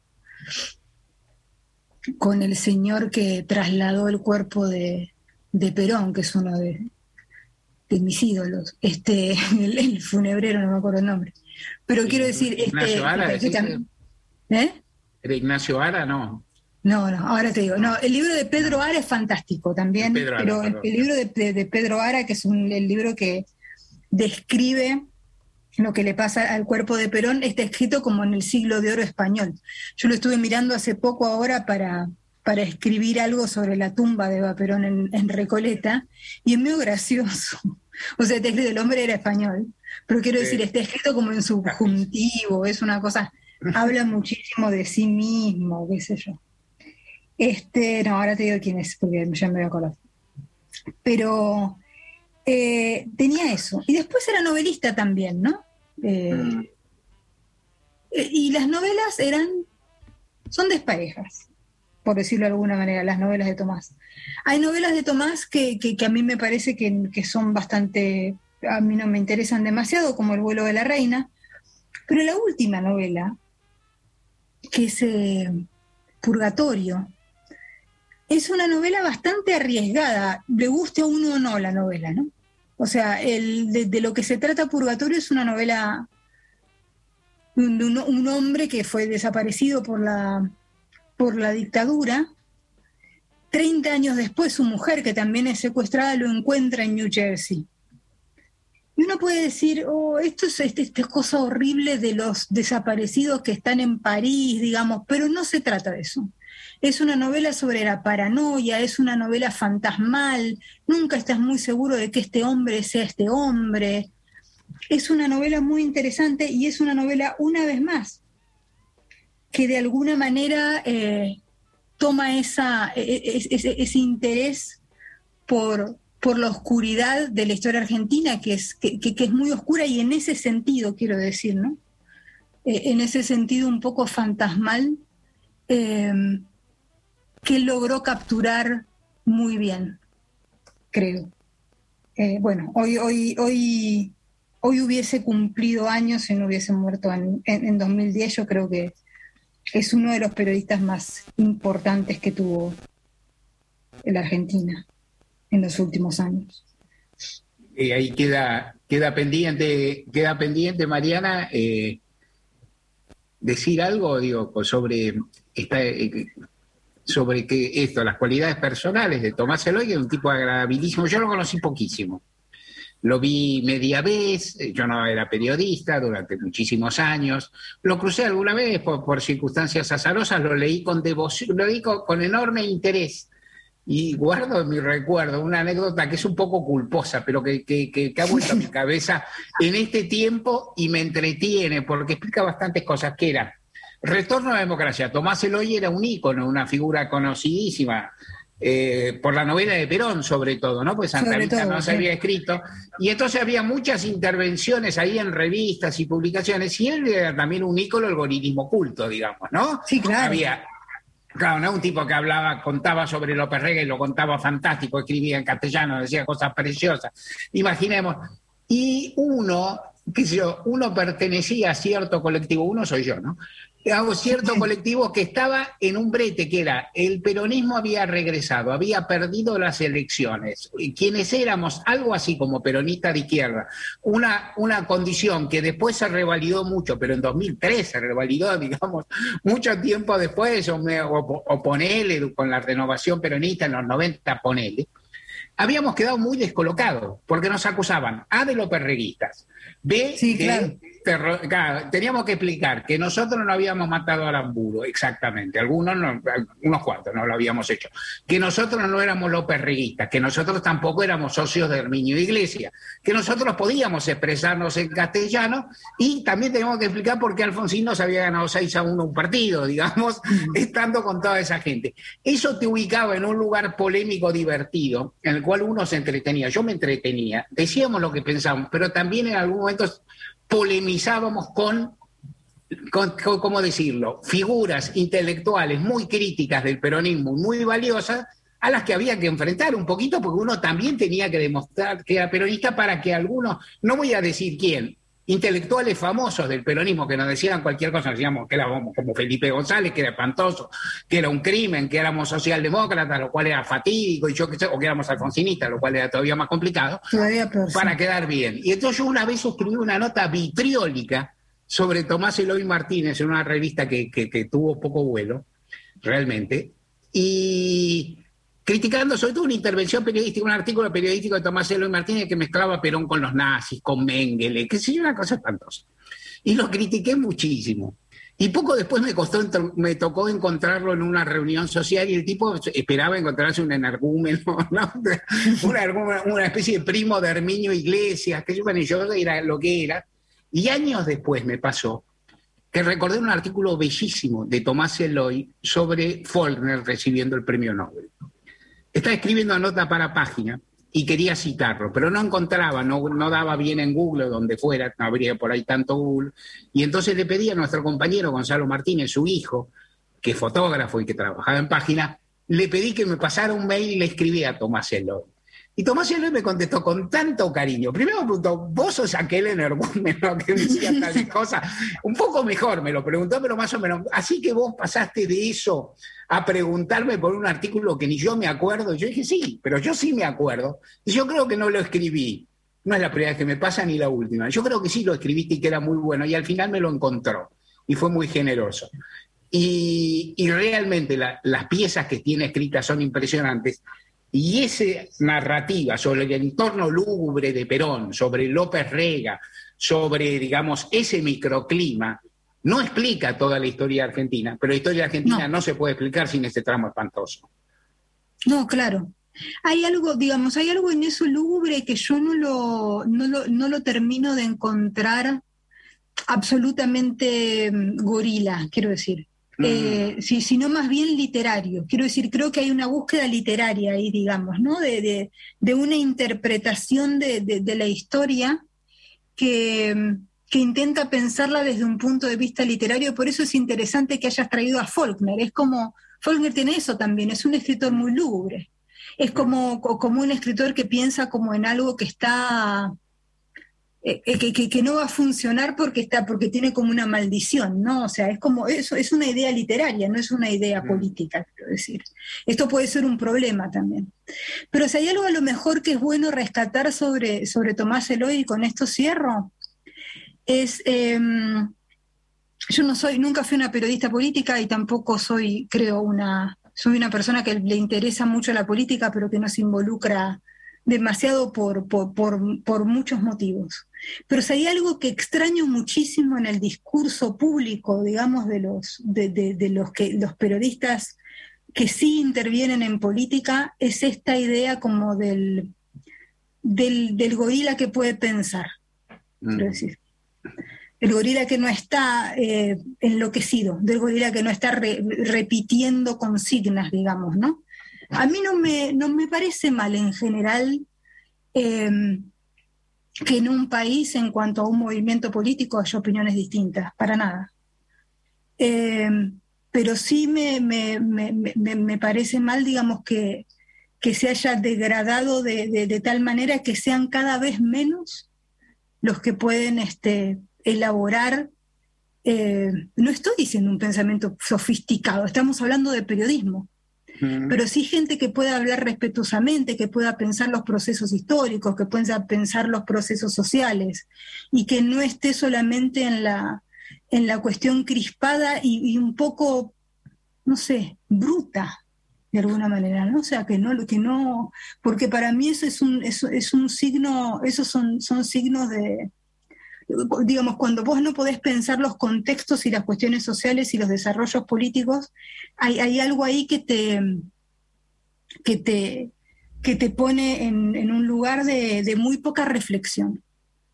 con el señor que trasladó el cuerpo de, de Perón, que es uno de, de mis ídolos, este, el, el funebrero, no me acuerdo el nombre, pero sí, quiero decir, Ignacio este, Ara, este también, ¿eh? ¿Era Ignacio Ara? No. No, no, ahora te digo, no, el libro de Pedro Ara es fantástico también, Pedro Ara, pero el, el libro de, de, de Pedro Ara, que es un, el libro que describe lo que le pasa al cuerpo de Perón, está escrito como en el siglo de oro español. Yo lo estuve mirando hace poco ahora para, para escribir algo sobre la tumba de Eva Perón en, en Recoleta, y es muy gracioso. O sea, está escrito, el hombre era español, pero quiero decir, está escrito como en subjuntivo, es una cosa, habla muchísimo de sí mismo, qué sé yo. Este, no, ahora te digo quién es, porque ya me voy a acordar. Pero Eh, tenía eso. Y después era novelista también, ¿no? Eh, mm. eh, y las novelas eran, son desparejas. por decirlo de alguna manera, las novelas de Tomás. Hay novelas de Tomás que, que, que a mí me parece que, que son bastante, a mí no me interesan demasiado, como El vuelo de la reina, pero la última novela, que es eh, Purgatorio, es una novela bastante arriesgada, le guste a uno o no la novela, ¿no? O sea, el, de, de lo que se trata Purgatorio es una novela de un, un, un hombre que fue desaparecido por la, por la dictadura. Treinta años después, su mujer, que también es secuestrada, lo encuentra en New Jersey. Y uno puede decir, oh, esto es esta es cosa horrible de los desaparecidos que están en París, digamos, pero no se trata de eso. Es una novela sobre la paranoia, es una novela fantasmal, nunca estás muy seguro de que este hombre sea este hombre. Es una novela muy interesante y es una novela, una vez más, que de alguna manera eh, toma esa, ese, ese, ese interés por, por la oscuridad de la historia argentina, que es, que, que, que es muy oscura, y en ese sentido, quiero decir, ¿no? Eh, en ese sentido un poco fantasmal, eh, que logró capturar muy bien, creo. Eh, bueno, hoy, hoy, hoy, hoy hubiese cumplido años si no hubiese muerto en, en, en dos mil diez. Yo creo que es uno de los periodistas más importantes que tuvo la Argentina en los últimos años. Eh, ahí queda, queda pendiente, queda pendiente, Mariana, eh, decir algo, digo, sobre esta, eh, sobre que esto, las cualidades personales de Tomás Eloy, que es un tipo agradabilísimo. Yo lo conocí poquísimo. Lo vi media vez, yo no era periodista durante muchísimos años, lo crucé alguna vez por, por circunstancias azarosas, lo leí con devoción, lo leí con, con enorme interés, y guardo en mi recuerdo una anécdota que es un poco culposa, pero que, que, que, que ha vuelto a mi cabeza en este tiempo y me entretiene, porque explica bastantes cosas, que era Retorno a la democracia. Tomás Eloy era un ícono, una figura conocidísima, Eh, por la novela de Perón, sobre todo, ¿no? Pues Santa Rita no se había escrito, y entonces había muchas intervenciones ahí en revistas y publicaciones, y él era también un ícono del gorilismo oculto, digamos, ¿no? Sí, claro. Había, claro, ¿no? Un tipo que hablaba, contaba sobre López Rega y lo contaba fantástico, escribía en castellano, decía cosas preciosas. Imaginemos, y uno, qué sé yo, uno pertenecía a cierto colectivo, uno soy yo, ¿no? Hago cierto colectivo que estaba en un brete, que era el peronismo había regresado, había perdido las elecciones, quienes éramos algo así como peronistas de izquierda, una, una condición que después se revalidó mucho, pero en dos mil tres se revalidó, digamos, mucho tiempo después, o, me, o, o ponele con la renovación peronista en los noventa, ponele, habíamos quedado muy descolocados, porque nos acusaban, A, de los perreguistas, B, sí, de claro. terror, claro, teníamos que explicar que nosotros no habíamos matado a Aramburu, exactamente, algunos, no, unos cuantos no lo habíamos hecho, que nosotros no éramos los perreguistas, que nosotros tampoco éramos socios de Herminio Iglesias, que nosotros podíamos expresarnos en castellano, y también teníamos que explicar por qué Alfonsín nos había ganado seis a uno un partido, digamos, mm. estando con toda esa gente. Eso te ubicaba en un lugar polémico divertido, en el cual uno se entretenía, yo me entretenía, decíamos lo que pensábamos, pero también en algún momento polemizábamos con, con, con, ¿cómo decirlo?, figuras intelectuales muy críticas del peronismo, muy valiosas, a las que había que enfrentar un poquito, porque uno también tenía que demostrar que era peronista para que algunos, no voy a decir quién, intelectuales famosos del peronismo que nos decían cualquier cosa, nos decíamos que éramos como Felipe González, que era espantoso, que era un crimen, que éramos socialdemócratas, lo cual era fatídico, y yo que sé, o que éramos alfonsinistas, lo cual era todavía más complicado, todavía peor, para sí. quedar bien. Y entonces yo una vez escribí una nota vitriólica sobre Tomás Eloy Martínez en una revista que, que, que tuvo poco vuelo, realmente, y criticando sobre todo una intervención periodística, un artículo periodístico de Tomás Eloy Martínez que mezclaba a Perón con los nazis, con Mengele, que sé yo, una cosa espantosa. Y lo critiqué muchísimo. Y poco después me costó, me tocó encontrarlo en una reunión social, y el tipo esperaba encontrarse un energúmeno, ¿no? una, una especie de primo de Herminio Iglesias, que yo, bueno, yo era lo que era. Y años después me pasó que recordé un artículo bellísimo de Tomás Eloy sobre Faulkner recibiendo el premio Nobel. Estaba escribiendo una nota para Página y quería citarlo, pero no encontraba, no, no daba bien en Google, donde fuera, no habría por ahí tanto Google, y entonces le pedí a nuestro compañero Gonzalo Martínez, su hijo, que es fotógrafo y que trabajaba en página, le pedí que me pasara un mail y le escribí a Tomás Eloy. Y Tomás Eloy me contestó con tanto cariño. Primero me preguntó, ¿vos sos aquel energúmeno que decía tales cosas? Un poco mejor me lo preguntó, pero más o menos. Así que vos pasaste de eso a preguntarme por un artículo que ni yo me acuerdo. Yo dije, sí, pero yo sí me acuerdo. Y yo creo que no lo escribí. No es la primera vez que me pasa ni la última. Yo creo que sí lo escribiste y que era muy bueno. Y al final me lo encontró. Y fue muy generoso. Y, y realmente la, las piezas que tiene escritas son impresionantes. Y esa narrativa sobre el entorno lúgubre de Perón, sobre López Rega, sobre, digamos, ese microclima, no explica toda la historia argentina, pero la historia argentina no, no se puede explicar sin ese tramo espantoso. No, claro. Hay algo, digamos, hay algo en eso lúgubre que yo no lo, no lo, no lo termino de encontrar absolutamente gorila, quiero decir. Eh, sí, sino más bien literario. Quiero decir, creo que hay una búsqueda literaria ahí, digamos, ¿no? De, de, de una interpretación de, de, de la historia que, que intenta pensarla desde un punto de vista literario. Por eso es interesante que hayas traído a Faulkner. Es como, Faulkner tiene eso también, es un escritor muy lúgubre. Es como, como un escritor que piensa como en algo que está... Eh, que, que, que no va a funcionar porque está porque tiene como una maldición, ¿no? O sea, es como eso es una idea literaria, no es una idea política, quiero decir. Esto puede ser un problema también. Pero si hay algo a lo mejor que es bueno rescatar sobre, sobre Tomás Eloy, y con esto cierro, es eh, yo no soy, nunca fui una periodista política y tampoco soy, creo, una, soy una persona que le interesa mucho la política, pero que no se involucra demasiado por, por, por, por muchos motivos. Pero si hay algo que extraño muchísimo en el discurso público, digamos, de los, de, de, de los, que, los periodistas que sí intervienen en política, es esta idea como del, del, del gorila que puede pensar, mm. quiero decir. El gorila que no está eh, enloquecido, del gorila que no está re, repitiendo consignas, digamos, ¿no? A mí no me, no me parece mal en general eh, que en un país, en cuanto a un movimiento político, haya opiniones distintas, para nada. Eh, pero sí me, me, me, me, me parece mal, digamos, que, que se haya degradado de, de, de tal manera que sean cada vez menos los que pueden este, elaborar, eh, no estoy diciendo un pensamiento sofisticado, estamos hablando de periodismo. Pero sí gente que pueda hablar respetuosamente, que pueda pensar los procesos históricos, que pueda pensar los procesos sociales, y que no esté solamente en la, en la cuestión crispada y, y un poco, no sé, bruta, de alguna manera, ¿no? O sea, que no, que no, porque para mí eso es un, eso es un signo, esos son, son signos de, digamos, cuando vos no podés pensar los contextos y las cuestiones sociales y los desarrollos políticos, hay, hay algo ahí que te, que te, que te pone en, en un lugar de, de muy poca reflexión.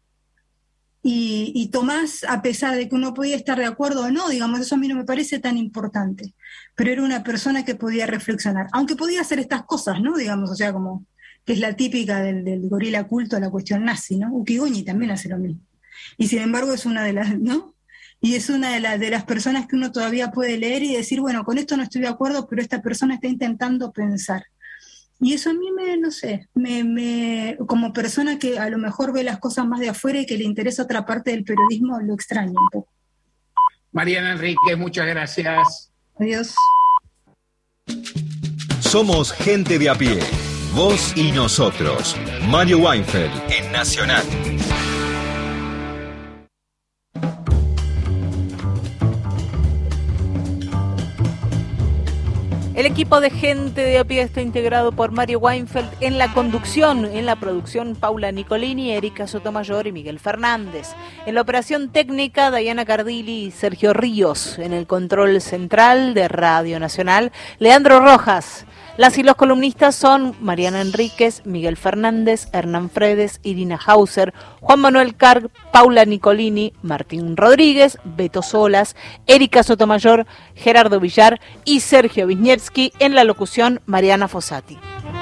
Y, y Tomás, a pesar de que uno podía estar de acuerdo o no, digamos, eso a mí no me parece tan importante, pero era una persona que podía reflexionar, aunque podía hacer estas cosas, ¿no? Digamos, o sea, como que es la típica del, del gorila culto a la cuestión nazi, ¿no? Ukigoñi también hace lo mismo. Y sin embargo es una de las, ¿no? Y es una de, la, de las personas que uno todavía puede leer y decir, bueno, con esto no estoy de acuerdo, pero esta persona está intentando pensar. Y eso a mí me, no sé, me, me, como persona que a lo mejor ve las cosas más de afuera y que le interesa otra parte del periodismo, lo extraño un poco. Mariana Enríquez, muchas gracias. Adiós. Somos gente de a pie, vos y nosotros. Mario Weinfeld en Nacional. El equipo de gente de a pie está integrado por Mario Weinfeld en la conducción, en la producción Paula Nicolini, Erika Sotomayor y Miguel Fernández. En la operación técnica, Diana Cardilli y Sergio Ríos. En el control central de Radio Nacional, Leandro Rojas. Las y los columnistas son Mariana Enríquez, Miguel Fernández, Hernán Fredes, Irina Hauser, Juan Manuel Carg, Paula Nicolini, Martín Rodríguez, Beto Solas, Erika Sotomayor, Gerardo Villar y Sergio Wisniewski. En la locución, Mariana Fossati.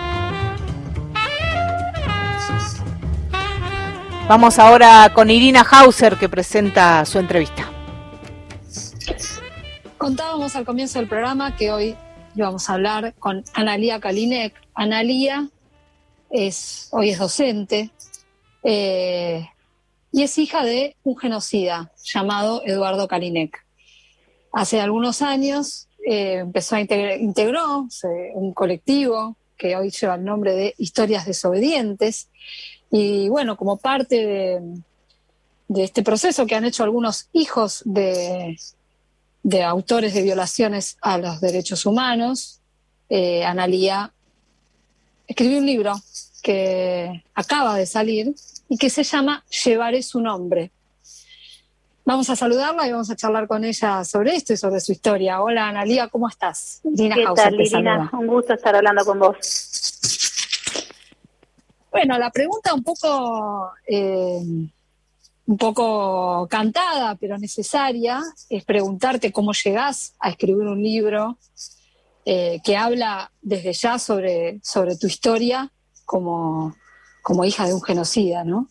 Vamos ahora con Irina Hauser, que presenta su entrevista. Contábamos al comienzo del programa que hoy íbamos a hablar con Analía Kalinek. Analía es, hoy es docente eh, y es hija de un genocida llamado Eduardo Kalinek. Hace algunos años eh, empezó a integrar, integró se, un colectivo que hoy lleva el nombre de Historias Desobedientes, y bueno, como parte de, de este proceso que han hecho algunos hijos de, de autores de violaciones a los derechos humanos, eh, Analía escribió un libro que acaba de salir y que se llama Llevaré su nombre. Vamos a saludarla y vamos a charlar con ella sobre esto y sobre su historia. Hola, Analía, ¿cómo estás? Irina ¿Qué Hauser tal, te Irina? saluda. Un gusto estar hablando con vos. Bueno, la pregunta un poco, eh, un poco cantada, pero necesaria, es preguntarte cómo llegás a escribir un libro eh, que habla desde ya sobre, sobre tu historia como, como hija de un genocida, ¿no?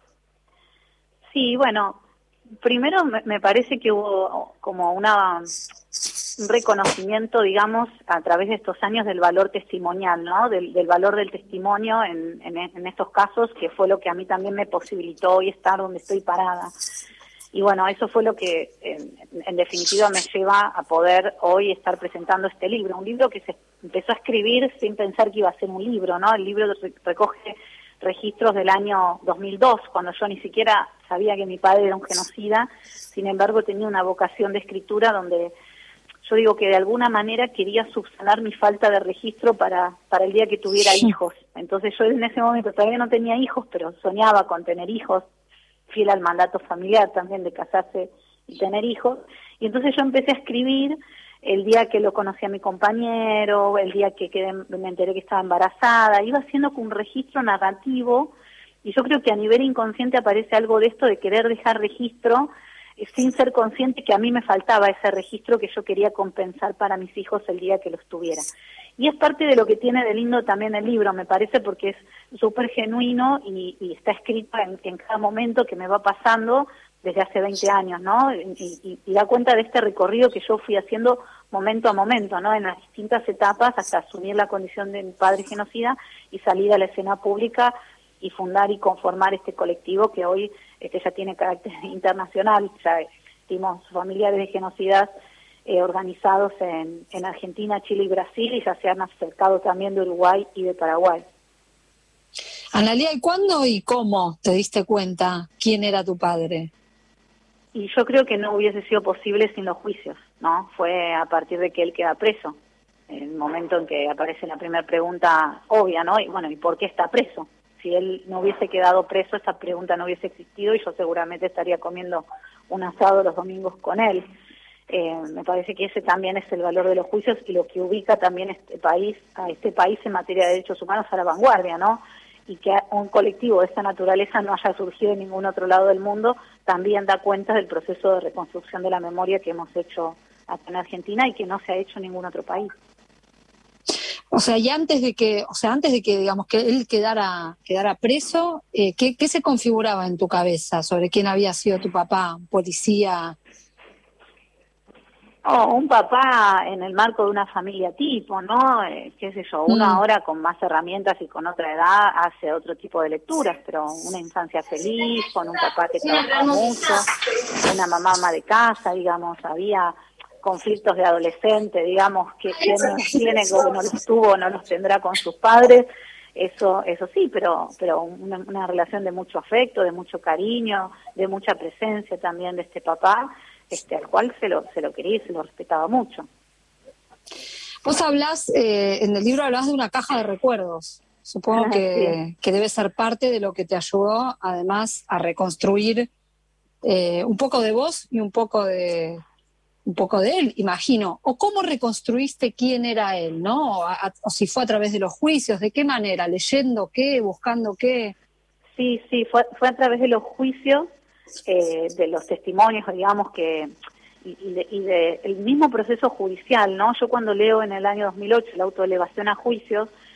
Sí, bueno, primero me, me parece que hubo como una, un reconocimiento, digamos, a través de estos años del valor testimonial, ¿no? Del, del valor del testimonio en, en, en estos casos, que fue lo que a mí también me posibilitó hoy estar donde estoy parada. Y bueno, eso fue lo que en, en definitiva me lleva a poder hoy estar presentando este libro. Un libro que se empezó a escribir sin pensar que iba a ser un libro, ¿no? El libro recoge registros del año dos mil dos, cuando yo ni siquiera sabía que mi padre era un genocida. Sin embargo, tenía una vocación de escritura donde yo digo que de alguna manera quería subsanar mi falta de registro para, para el día que tuviera hijos. Entonces yo en ese momento todavía no tenía hijos, pero soñaba con tener hijos, fiel al mandato familiar también de casarse y tener hijos. Y entonces yo empecé a escribir el día que lo conocí a mi compañero, el día que quedé, me enteré que estaba embarazada. Iba haciendo con un registro narrativo, y yo creo que a nivel inconsciente aparece algo de esto de querer dejar registro sin ser consciente que a mí me faltaba ese registro que yo quería compensar para mis hijos el día que los tuviera. Y es parte de lo que tiene de lindo también el libro, me parece, porque es súper genuino y, y está escrito en, en cada momento que me va pasando desde hace veinte años, ¿no? Y, y, y da cuenta de este recorrido que yo fui haciendo momento a momento, ¿no? En las distintas etapas hasta asumir la condición de mi padre genocida y salir a la escena pública y fundar y conformar este colectivo que hoy este ya tiene carácter internacional. Ya existimos familiares de genocidas eh, organizados en, en Argentina, Chile y Brasil, y ya se han acercado también de Uruguay y de Paraguay. Analía, ¿y cuándo y cómo te diste cuenta quién era tu padre? Y yo creo que no hubiese sido posible sin los juicios, ¿no? Fue a partir de que él queda preso, el momento en que aparece la primera pregunta obvia, ¿no? Y bueno, ¿y por qué está preso? Si él no hubiese quedado preso, esta pregunta no hubiese existido y yo seguramente estaría comiendo un asado los domingos con él. Eh, me parece que ese también es el valor de los juicios y lo que ubica también este país, a este país en materia de derechos humanos a la vanguardia, ¿no? Y que un colectivo de esta naturaleza no haya surgido en ningún otro lado del mundo, también da cuenta del proceso de reconstrucción de la memoria que hemos hecho acá en Argentina y que no se ha hecho en ningún otro país. O sea, y antes de que, o sea, antes de que digamos que él quedara, quedara preso, eh, ¿qué, ¿qué se configuraba en tu cabeza sobre quién había sido tu papá, un policía? Oh, un papá en el marco de una familia tipo, ¿no? Eh, qué sé yo, uno mm. ahora con más herramientas y con otra edad hace otro tipo de lecturas, pero una infancia feliz, con un papá que trabaja mucho, una mamá ama de casa, digamos, había conflictos de adolescente, digamos, que quien no tiene, como no los tuvo, no los tendrá con sus padres, eso eso sí, pero pero una, una relación de mucho afecto, de mucho cariño, de mucha presencia también de este papá, este al cual se lo se lo quería y se lo respetaba mucho. Vos hablás, eh, en el libro hablás de una caja de recuerdos, supongo ah, que, sí. que debe ser parte de lo que te ayudó además a reconstruir eh, un poco de vos y un poco de... un poco de él, imagino, o cómo reconstruiste quién era él, ¿no? O, a, o si fue a través de los juicios, ¿de qué manera? ¿Leyendo qué? ¿Buscando qué? Sí, sí, fue, fue a través de los juicios, eh, de los testimonios, digamos, que y, y, de, y de el mismo proceso judicial, ¿no? Yo cuando leo en el año dos mil ocho la autoelevación a juicios,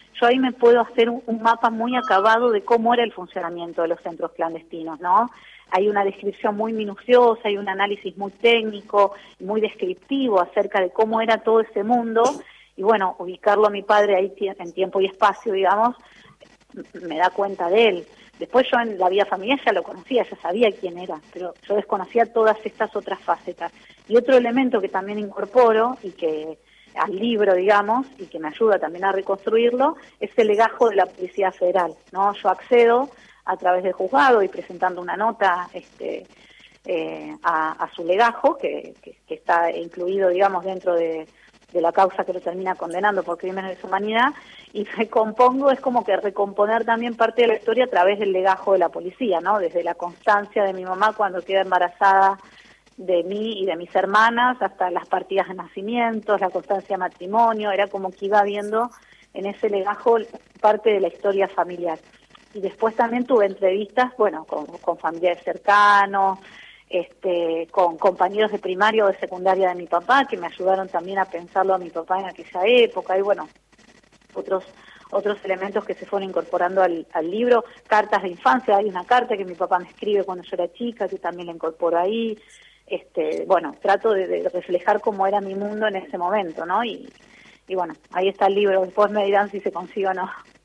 yo ahí me puedo hacer un, un mapa muy acabado de cómo era el funcionamiento de los centros clandestinos, ¿no? Hay una descripción muy minuciosa, hay un análisis muy técnico, muy descriptivo acerca de cómo era todo ese mundo, y bueno, ubicarlo a mi padre ahí en tiempo y espacio, digamos, me da cuenta de él. Después yo en la vida familiar ya lo conocía, ya sabía quién era, pero yo desconocía todas estas otras facetas. Y otro elemento que también incorporo y que al libro, digamos, y que me ayuda también a reconstruirlo, es el legajo de la Policía Federal, ¿no? Yo accedo a través del juzgado y presentando una nota este, eh, a, a su legajo, que, que, que está incluido, digamos, dentro de, de la causa que lo termina condenando por crímenes de deshumanidad, y recompongo, es como que recomponer también parte de la historia a través del legajo de la policía, ¿no? Desde la constancia de mi mamá cuando queda embarazada de mí y de mis hermanas, hasta las partidas de nacimientos, la constancia de matrimonio, era como que iba viendo en ese legajo parte de la historia familiar. Y después también tuve entrevistas, bueno, con, con familiares cercanos, este, con compañeros de primaria o de secundaria de mi papá, que me ayudaron también a pensarlo a mi papá en aquella época, y bueno, otros otros elementos que se fueron incorporando al, al libro, cartas de infancia, hay una carta que mi papá me escribe cuando yo era chica, que también la incorporo ahí. Este, bueno, trato de, de reflejar cómo era mi mundo en ese momento, ¿no? Y, y bueno, ahí está el libro, después me dirán si se consigue o no.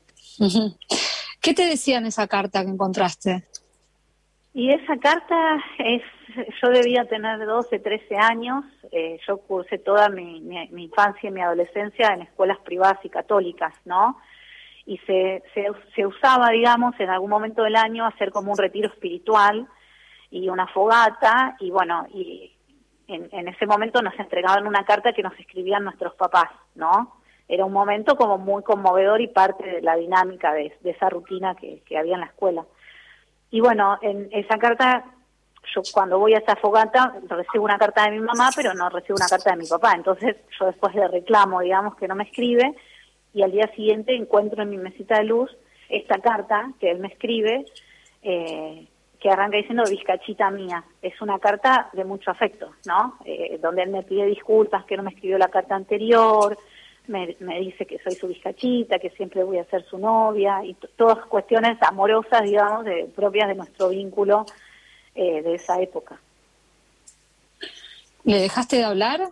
¿Qué te decía en esa carta que encontraste? Y esa carta es, yo debía tener doce, trece años, eh, yo cursé toda mi, mi, mi infancia y mi adolescencia en escuelas privadas y católicas, ¿no? Y se, se, se usaba, digamos, en algún momento del año hacer como un retiro espiritual y una fogata, y bueno, y en, en ese momento nos entregaban una carta que nos escribían nuestros papás, ¿no? Era un momento como muy conmovedor y parte de la dinámica de, de esa rutina que, que había en la escuela. Y bueno, en esa carta, yo cuando voy a esa fogata recibo una carta de mi mamá, pero no recibo una carta de mi papá, entonces yo después le reclamo, digamos, que no me escribe, y al día siguiente encuentro en mi mesita de luz esta carta que él me escribe, eh, que arranca diciendo bizcachita mía. Es una carta de mucho afecto, ¿no? Eh, donde él me pide disculpas que no me escribió la carta anterior, me, me dice que soy su bizcachita, que siempre voy a ser su novia, y t- todas cuestiones amorosas, digamos, de, propias de nuestro vínculo eh, de esa época. ¿Le dejaste de hablar?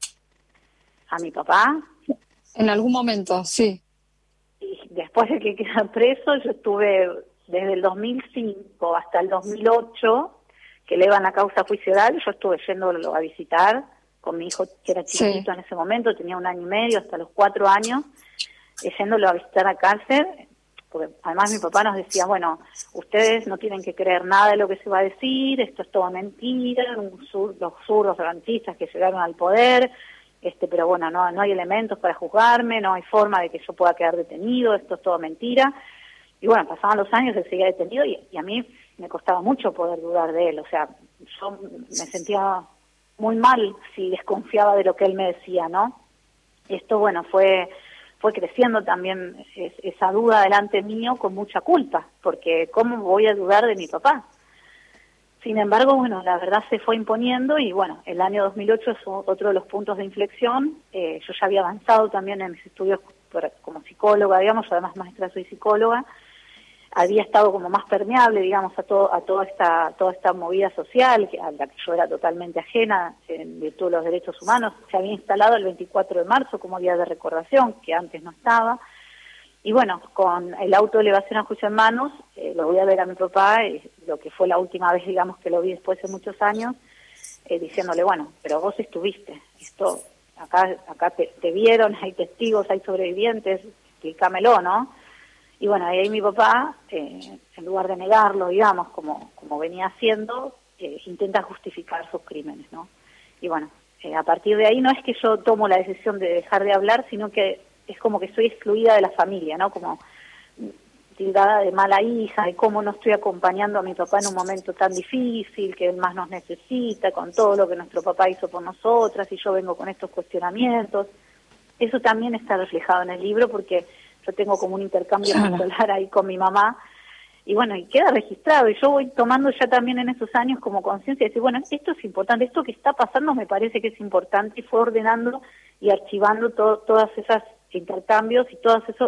¿A mi papá? En algún momento, sí. Y después de que queda preso, yo estuve desde el dos mil cinco hasta el dos mil ocho, que elevan la causa a juicio oral, yo estuve yéndolo a visitar con mi hijo, que era chiquito sí. En ese momento, tenía un año y medio, hasta los cuatro años, yéndolo a visitar a cárcel, porque además mi papá nos decía, bueno, ustedes no tienen que creer nada de lo que se va a decir, esto es todo mentira, un sur, los zurdos garantistas que llegaron al poder, este, pero bueno, no, no hay elementos para juzgarme, no hay forma de que yo pueda quedar detenido, esto es todo mentira. Y bueno, pasaban los años, él seguía detenido y, y a mí me costaba mucho poder dudar de él. O sea, yo me sentía muy mal si desconfiaba de lo que él me decía, ¿no? Esto, bueno, fue fue creciendo también es, esa duda delante mío con mucha culpa, porque ¿cómo voy a dudar de mi papá? Sin embargo, bueno, la verdad se fue imponiendo y bueno, el año dos mil ocho es otro de los puntos de inflexión. Eh, yo ya había avanzado también en mis estudios por, como psicóloga, digamos, yo además maestra soy psicóloga. Había estado como más permeable, digamos, a todo a toda esta toda esta movida social, que, a la que yo era totalmente ajena en virtud de los derechos humanos. Se había instalado el veinticuatro de marzo como día de recordación, que antes no estaba. Y bueno, con el auto de elevación a juicio en manos, eh, lo voy a ver a mi papá, eh, lo que fue la última vez, digamos, que lo vi después de muchos años, eh, diciéndole, bueno, pero vos estuviste, esto, acá acá te, te vieron, hay testigos, hay sobrevivientes, explícamelo, ¿no? Y bueno, ahí mi papá, eh, en lugar de negarlo, digamos, como, como venía haciendo, eh, intenta justificar sus crímenes, ¿no? Y bueno, eh, a partir de ahí no es que yo tomo la decisión de dejar de hablar, sino que es como que estoy excluida de la familia, ¿no? Como tildada de mala hija, de cómo no estoy acompañando a mi papá en un momento tan difícil, que él más nos necesita, con todo lo que nuestro papá hizo por nosotras, y yo vengo con estos cuestionamientos. Eso también está reflejado en el libro, porque yo tengo como un intercambio escolar ahí con mi mamá, y bueno, y queda registrado, y yo voy tomando ya también en esos años como conciencia de decir, bueno, esto es importante, esto que está pasando me parece que es importante, y fue ordenando y archivando to- todas esas intercambios y todos esos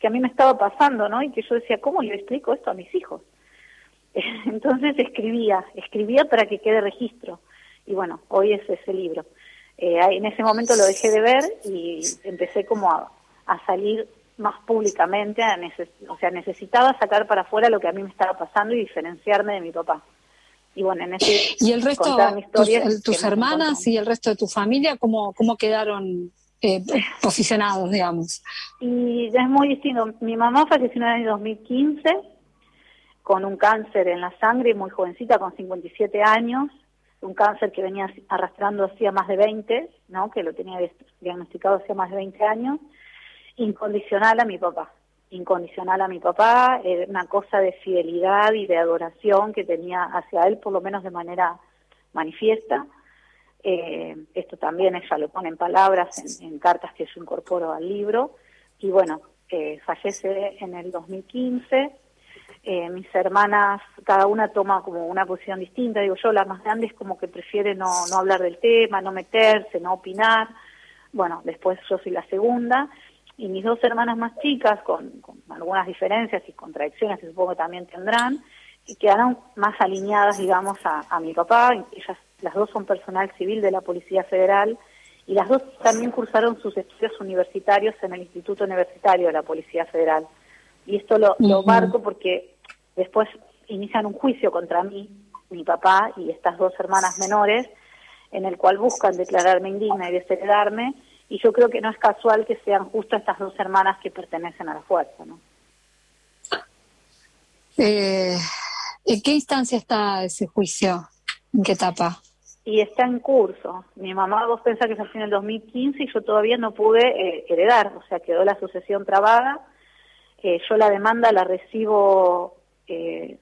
que a mí me estaba pasando, ¿no? Y que yo decía, ¿cómo le explico esto a mis hijos? Entonces escribía, escribía para que quede registro. Y bueno, hoy es ese libro. Eh, en ese momento lo dejé de ver y empecé como a, a salir más públicamente, a neces o sea, necesitaba sacar para afuera lo que a mí me estaba pasando y diferenciarme de mi papá. Y bueno, en ese ¿Y el resto, tus, el, tus hermanas y el resto de tu familia, cómo, cómo quedaron eh, posicionados, digamos? Y es muy distinto. Mi mamá falleció en el año dos mil quince con un cáncer en la sangre, muy jovencita, con cincuenta y siete años, un cáncer que venía arrastrando hacía más de veinte, ¿no? Que lo tenía diagnosticado hacía más de veinte años, incondicional a mi papá. incondicional a mi papá, eh, una cosa de fidelidad y de adoración que tenía hacia él, por lo menos de manera manifiesta. Eh, esto también ella lo pone en palabras, en, en cartas que yo incorporo al libro. Y bueno, eh, fallece en el dos mil quince. Eh, mis hermanas, cada una toma como una posición distinta. Digo yo, la más grande es como que prefiere no, no hablar del tema, no meterse, no opinar. Bueno, después yo soy la segunda. Y mis dos hermanas más chicas, con, con algunas diferencias y contradicciones que supongo que también tendrán, y quedaron más alineadas, digamos, a, a mi papá. Ellas, las dos son personal civil de la Policía Federal, y las dos también cursaron sus estudios universitarios en el Instituto Universitario de la Policía Federal. Y esto lo, uh-huh. lo marco porque después inician un juicio contra mí, mi papá y estas dos hermanas menores, en el cual buscan declararme indigna y desheredarme. Y yo creo que no es casual que sean justo estas dos hermanas que pertenecen a la fuerza, ¿no? Eh, ¿En qué instancia está ese juicio? ¿En qué etapa? Y está en curso. Mi mamá, vos pensás que falleció en el dos mil quince y yo todavía no pude eh, heredar, o sea, quedó la sucesión trabada. Eh, yo la demanda la recibo eh,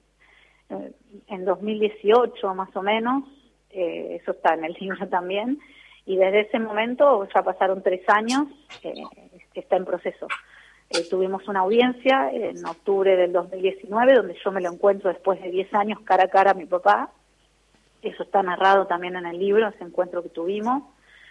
en dos mil dieciocho más o menos, eh, eso está en el libro también. Y desde ese momento ya pasaron tres años, eh, está en proceso. Eh, tuvimos una audiencia en octubre del dos mil diecinueve, donde yo me lo encuentro después de diez años cara a cara a mi papá. Eso está narrado también en el libro, ese encuentro que tuvimos.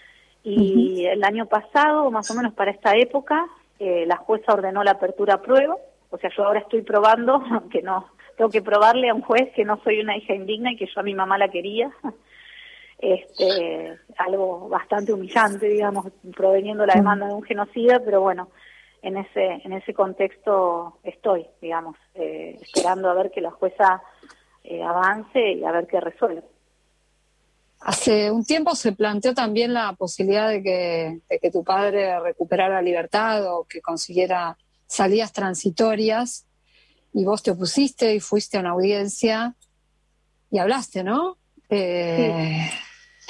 Y uh-huh. el año pasado, más o menos para esta época, eh, la jueza ordenó la apertura a prueba. O sea, yo ahora estoy probando, que no, tengo que probarle a un juez que no soy una hija indigna y que yo a mi mamá la quería. Este, algo bastante humillante, digamos, proveniendo la demanda de un genocida, pero bueno, en ese en ese contexto estoy, digamos, eh, esperando a ver que la jueza eh, avance y a ver qué resuelve. Hace un tiempo se planteó también la posibilidad de que, de que tu padre recuperara la libertad o que consiguiera salidas transitorias, y vos te opusiste y fuiste a una audiencia y hablaste, ¿no? Eh, sí.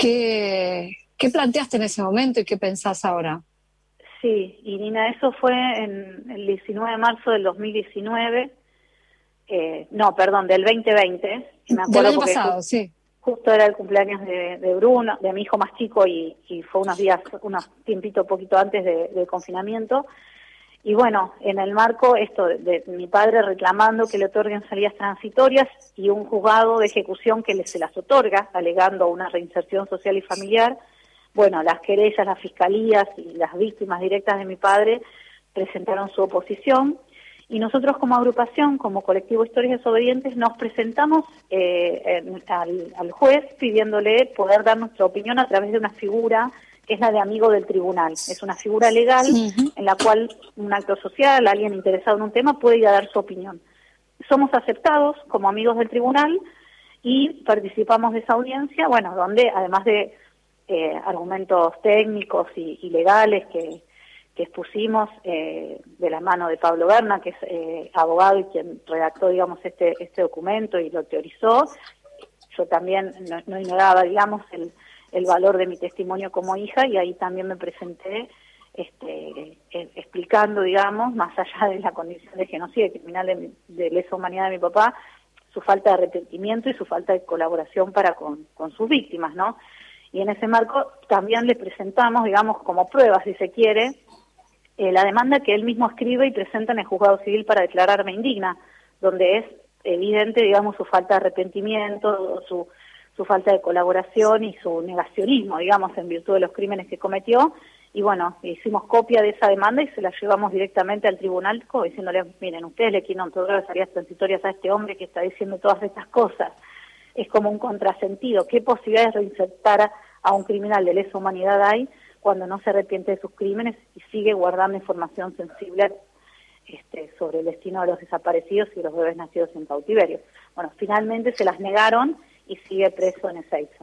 ¿Qué, ¿Qué planteaste en ese momento y qué pensás ahora? Sí, y Nina, eso fue en el diecinueve de marzo del dos mil diecinueve, eh, no, perdón, del veinte veinte. Me acuerdo del año porque pasado, justo, sí. Justo era el cumpleaños de, de Bruno, de mi hijo más chico, y, y fue unos días, unos tiempito poquito antes de, del confinamiento. Y bueno, en el marco esto de, de mi padre reclamando que le otorguen salidas transitorias y un juzgado de ejecución que le se las otorga, alegando una reinserción social y familiar, bueno, las querellas, las fiscalías y las víctimas directas de mi padre presentaron su oposición, y nosotros como agrupación, como colectivo Historias Desobedientes, nos presentamos eh, en, al, al juez pidiéndole poder dar nuestra opinión a través de una figura que es la de amigo del tribunal. Es una figura legal uh-huh. en la cual un actor social, alguien interesado en un tema, puede ir a dar su opinión. Somos aceptados como amigos del tribunal y participamos de esa audiencia, bueno, donde además de eh, argumentos técnicos y, y legales que, que expusimos eh, de la mano de Pablo Berna, que es eh, abogado y quien redactó, digamos, este, este documento y lo teorizó, yo también no, no ignoraba, digamos, el el valor de mi testimonio como hija, y ahí también me presenté este, eh, explicando, digamos, más allá de la condición de genocidio y criminal de, de lesa humanidad de mi papá, su falta de arrepentimiento y su falta de colaboración para con, con sus víctimas, ¿no? Y en ese marco también le presentamos, digamos, como prueba, si se quiere, eh, la demanda que él mismo escribe y presenta en el juzgado civil para declararme indigna, donde es evidente, digamos, su falta de arrepentimiento, su su falta de colaboración y su negacionismo, digamos, en virtud de los crímenes que cometió, y bueno, hicimos copia de esa demanda y se la llevamos directamente al tribunal como diciéndole, miren, ustedes le quieren otorgar salidas transitorias a este hombre que está diciendo todas estas cosas. Es como un contrasentido. ¿Qué posibilidades de reinsertar a un criminal de lesa humanidad hay cuando no se arrepiente de sus crímenes y sigue guardando información sensible este, sobre el destino de los desaparecidos y los bebés nacidos en cautiverio? Bueno, finalmente se las negaron y sigue preso en Ezeiza.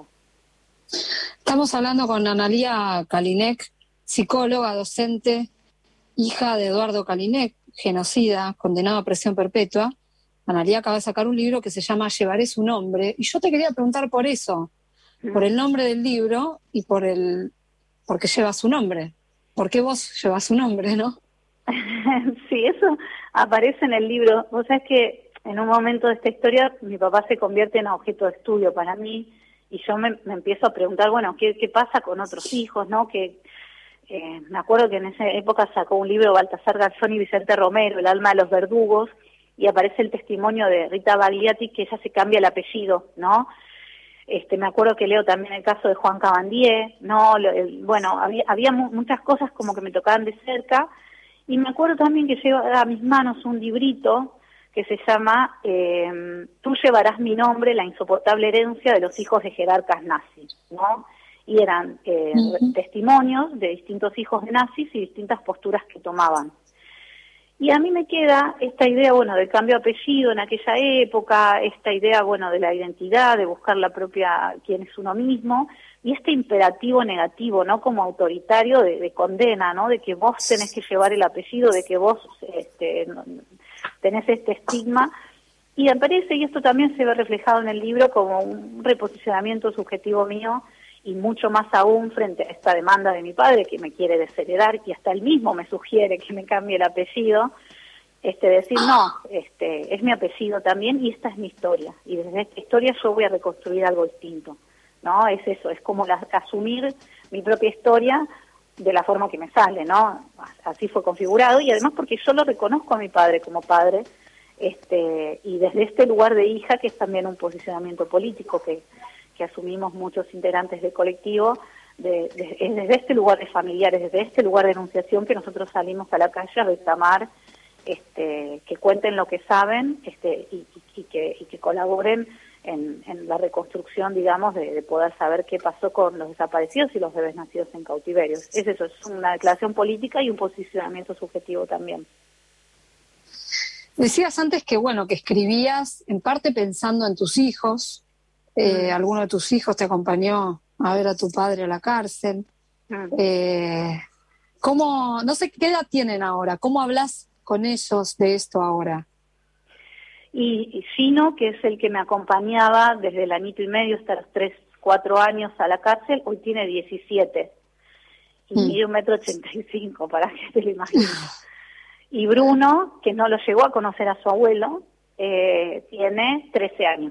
Estamos hablando con Analía Kalinek, psicóloga, docente, hija de Eduardo Kalinek, genocida, condenado a prisión perpetua. Analía acaba de sacar un libro que se llama Llevaré su nombre, y yo te quería preguntar por eso, por el nombre del libro y por el por qué lleva su nombre. ¿Por qué vos llevas su nombre, no? Sí, eso aparece en el libro. Vos sabés que en un momento de esta historia mi papá se convierte en objeto de estudio para mí, y yo me, me empiezo a preguntar, bueno, ¿qué, qué pasa con otros hijos, no? Que eh, me acuerdo que en esa época sacó un libro Baltasar Garzón y Vicente Romero, El alma de los verdugos, y aparece el testimonio de Rita Bagliati, que ella se cambia el apellido, ¿no? Este, me acuerdo que leo también el caso de Juan Cabandier, ¿no? Lo, el, bueno, había, había mu muchas cosas como que me tocaban de cerca, y me acuerdo también que llega a mis manos un librito que se llama eh, Tú llevarás mi nombre, la insoportable herencia de los hijos de jerarcas nazis, ¿no? Y eran eh, uh-huh. testimonios de distintos hijos de nazis y distintas posturas que tomaban. Y a mí me queda esta idea, bueno, del cambio de apellido en aquella época, esta idea, bueno, de la identidad, de buscar la propia, quién es uno mismo, y este imperativo negativo, ¿no? Como autoritario de, de condena, ¿no? De que vos tenés que llevar el apellido, de que vos este, tenés este estigma. Y me parece, y esto también se ve reflejado en el libro, como un reposicionamiento subjetivo mío, y mucho más aún frente a esta demanda de mi padre que me quiere desheredar, y hasta él mismo me sugiere que me cambie el apellido, este decir, no, este es mi apellido también y esta es mi historia, y desde esta historia yo voy a reconstruir algo distinto, ¿no? Es eso, es como la, asumir mi propia historia de la forma que me sale, ¿no? Así fue configurado, y además porque yo lo reconozco a mi padre como padre, este y desde este lugar de hija, que es también un posicionamiento político que que asumimos muchos integrantes del colectivo, de, de, es desde este lugar de familiares, desde este lugar de enunciación que nosotros salimos a la calle a reclamar este, que cuenten lo que saben este, y, y, y, que, y que colaboren en, en la reconstrucción, digamos, de, de poder saber qué pasó con los desaparecidos y los bebés nacidos en cautiverio. Es eso, es una declaración política y un posicionamiento subjetivo también. Decías antes que, bueno, que escribías en parte pensando en tus hijos. Eh, alguno de tus hijos te acompañó a ver a tu padre a la cárcel. Eh, ¿cómo, no sé qué edad tienen ahora? ¿Cómo hablas con ellos de esto ahora? Y, y Gino, que es el que me acompañaba desde el añito y medio hasta los tres, cuatro años a la cárcel, hoy tiene diecisiete. Y mm. mide un metro ochenta y cinco, para que te lo imagines. Y Bruno, que no lo llegó a conocer a su abuelo, eh, tiene trece años.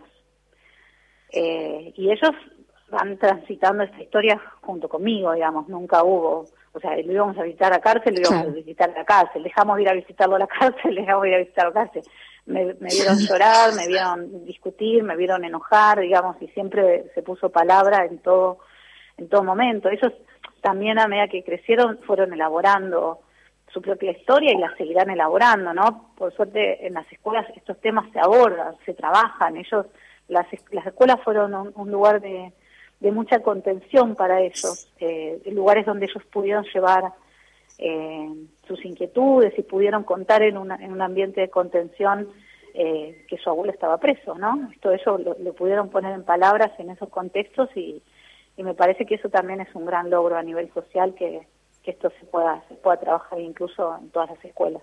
Eh, y ellos van transitando esta historia junto conmigo, digamos, nunca hubo, o sea, lo íbamos a visitar a la cárcel, lo íbamos claro. a visitar a la cárcel, dejamos de ir a visitarlo a la cárcel, dejamos de ir a visitar a la cárcel. Me, me vieron llorar, me vieron discutir, me vieron enojar, digamos, y siempre se puso palabra en todo, en todo momento. Ellos también, a medida que crecieron, fueron elaborando su propia historia y la seguirán elaborando, ¿no? Por suerte, en las escuelas estos temas se abordan, se trabajan. Ellos, las, las escuelas fueron un, un lugar de, de mucha contención para ellos, eh, lugares donde ellos pudieron llevar eh, sus inquietudes y pudieron contar en, una, en un ambiente de contención eh, que su abuelo estaba preso, ¿no? Esto ellos lo, lo pudieron poner en palabras en esos contextos y, y me parece que eso también es un gran logro a nivel social, que, que esto se pueda, se pueda trabajar incluso en todas las escuelas.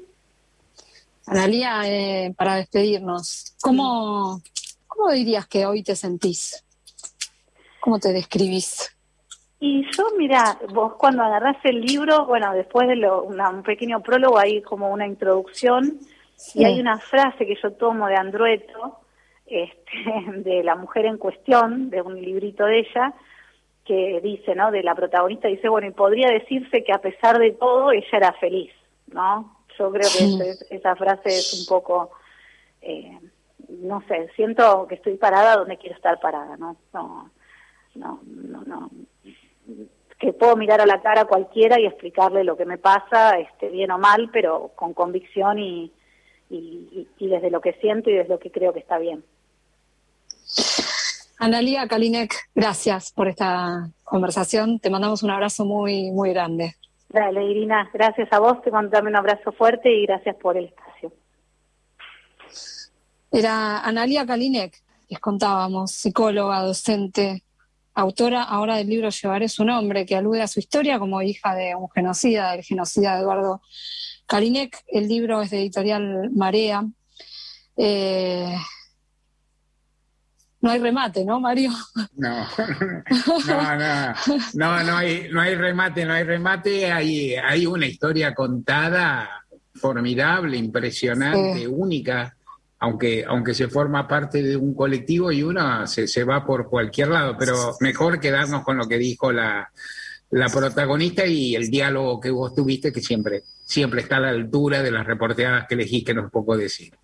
Analía, eh, para despedirnos, ¿cómo, ¿cómo dirías que hoy te sentís? ¿Cómo te describís? Y yo, mira, vos cuando agarrás el libro, bueno, después de lo, una, un pequeño prólogo hay como una introducción, sí. Y hay una frase que yo tomo de Andrueto, este, de La mujer en cuestión, de un librito de ella, que dice, ¿no?, de la protagonista, dice, bueno, y podría decirse que a pesar de todo, ella era feliz, ¿no? Yo creo que sí. ese, esa frase es un poco, eh, no sé, siento que estoy parada donde quiero estar parada, ¿no? No, no, no, no. que puedo mirar a la cara a cualquiera y explicarle lo que me pasa, este, bien o mal, pero con convicción y, y, y desde lo que siento y desde lo que creo que está bien. Analía Kalinek, gracias por esta conversación. Te mandamos un abrazo muy, muy grande. Dale, Irina, gracias a vos, te mando también un abrazo fuerte y gracias por el espacio. Era Analía Kalinek, les contábamos, psicóloga, docente, autora ahora del libro Llevaré su nombre, que alude a su historia como hija de un genocida, del genocida Eduardo Kalinek. El libro es de editorial Marea. Eh, no hay remate, ¿no, Mario? No, no, no, no, no hay, no hay remate, no hay remate. Hay, hay una historia contada formidable, impresionante, sí. única. Aunque, aunque se forma parte de un colectivo y uno se, se va por cualquier lado, pero mejor quedarnos con lo que dijo la, la protagonista y el diálogo que vos tuviste, que siempre, siempre está a la altura de las reporteadas que elegís, que no es poco decir.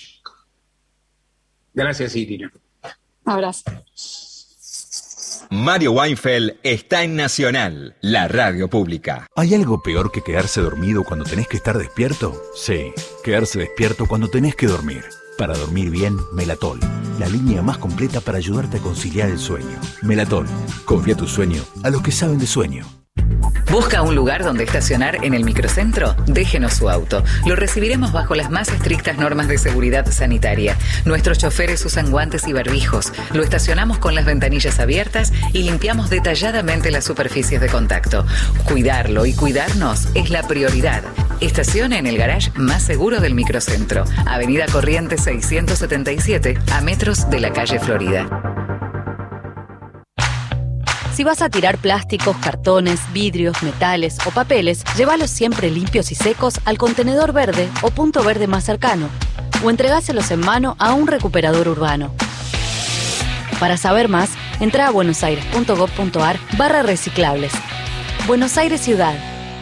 Gracias, Irina. Abrazo. Mario Weinfeld está en Nacional, la radio pública. ¿Hay algo peor que quedarse dormido cuando tenés que estar despierto? Sí, quedarse despierto cuando tenés que dormir. Para dormir bien, Melatol, la línea más completa para ayudarte a conciliar el sueño. Melatol, confía tu sueño a los que saben de sueño. ¿Busca un lugar donde estacionar en el microcentro? Déjenos su auto. Lo recibiremos bajo las más estrictas normas de seguridad sanitaria. Nuestros choferes usan guantes y barbijos. Lo estacionamos con las ventanillas abiertas y limpiamos detalladamente las superficies de contacto. Cuidarlo y cuidarnos es la prioridad. Estacione en el garage más seguro del microcentro. Avenida Corrientes seiscientos setenta y siete, a metros de la calle Florida. Si vas a tirar plásticos, cartones, vidrios, metales o papeles, llévalos siempre limpios y secos al contenedor verde o punto verde más cercano, o entregáselos en mano a un recuperador urbano. Para saber más, entra a buenosaires.gov.ar barra reciclables. Buenos Aires Ciudad.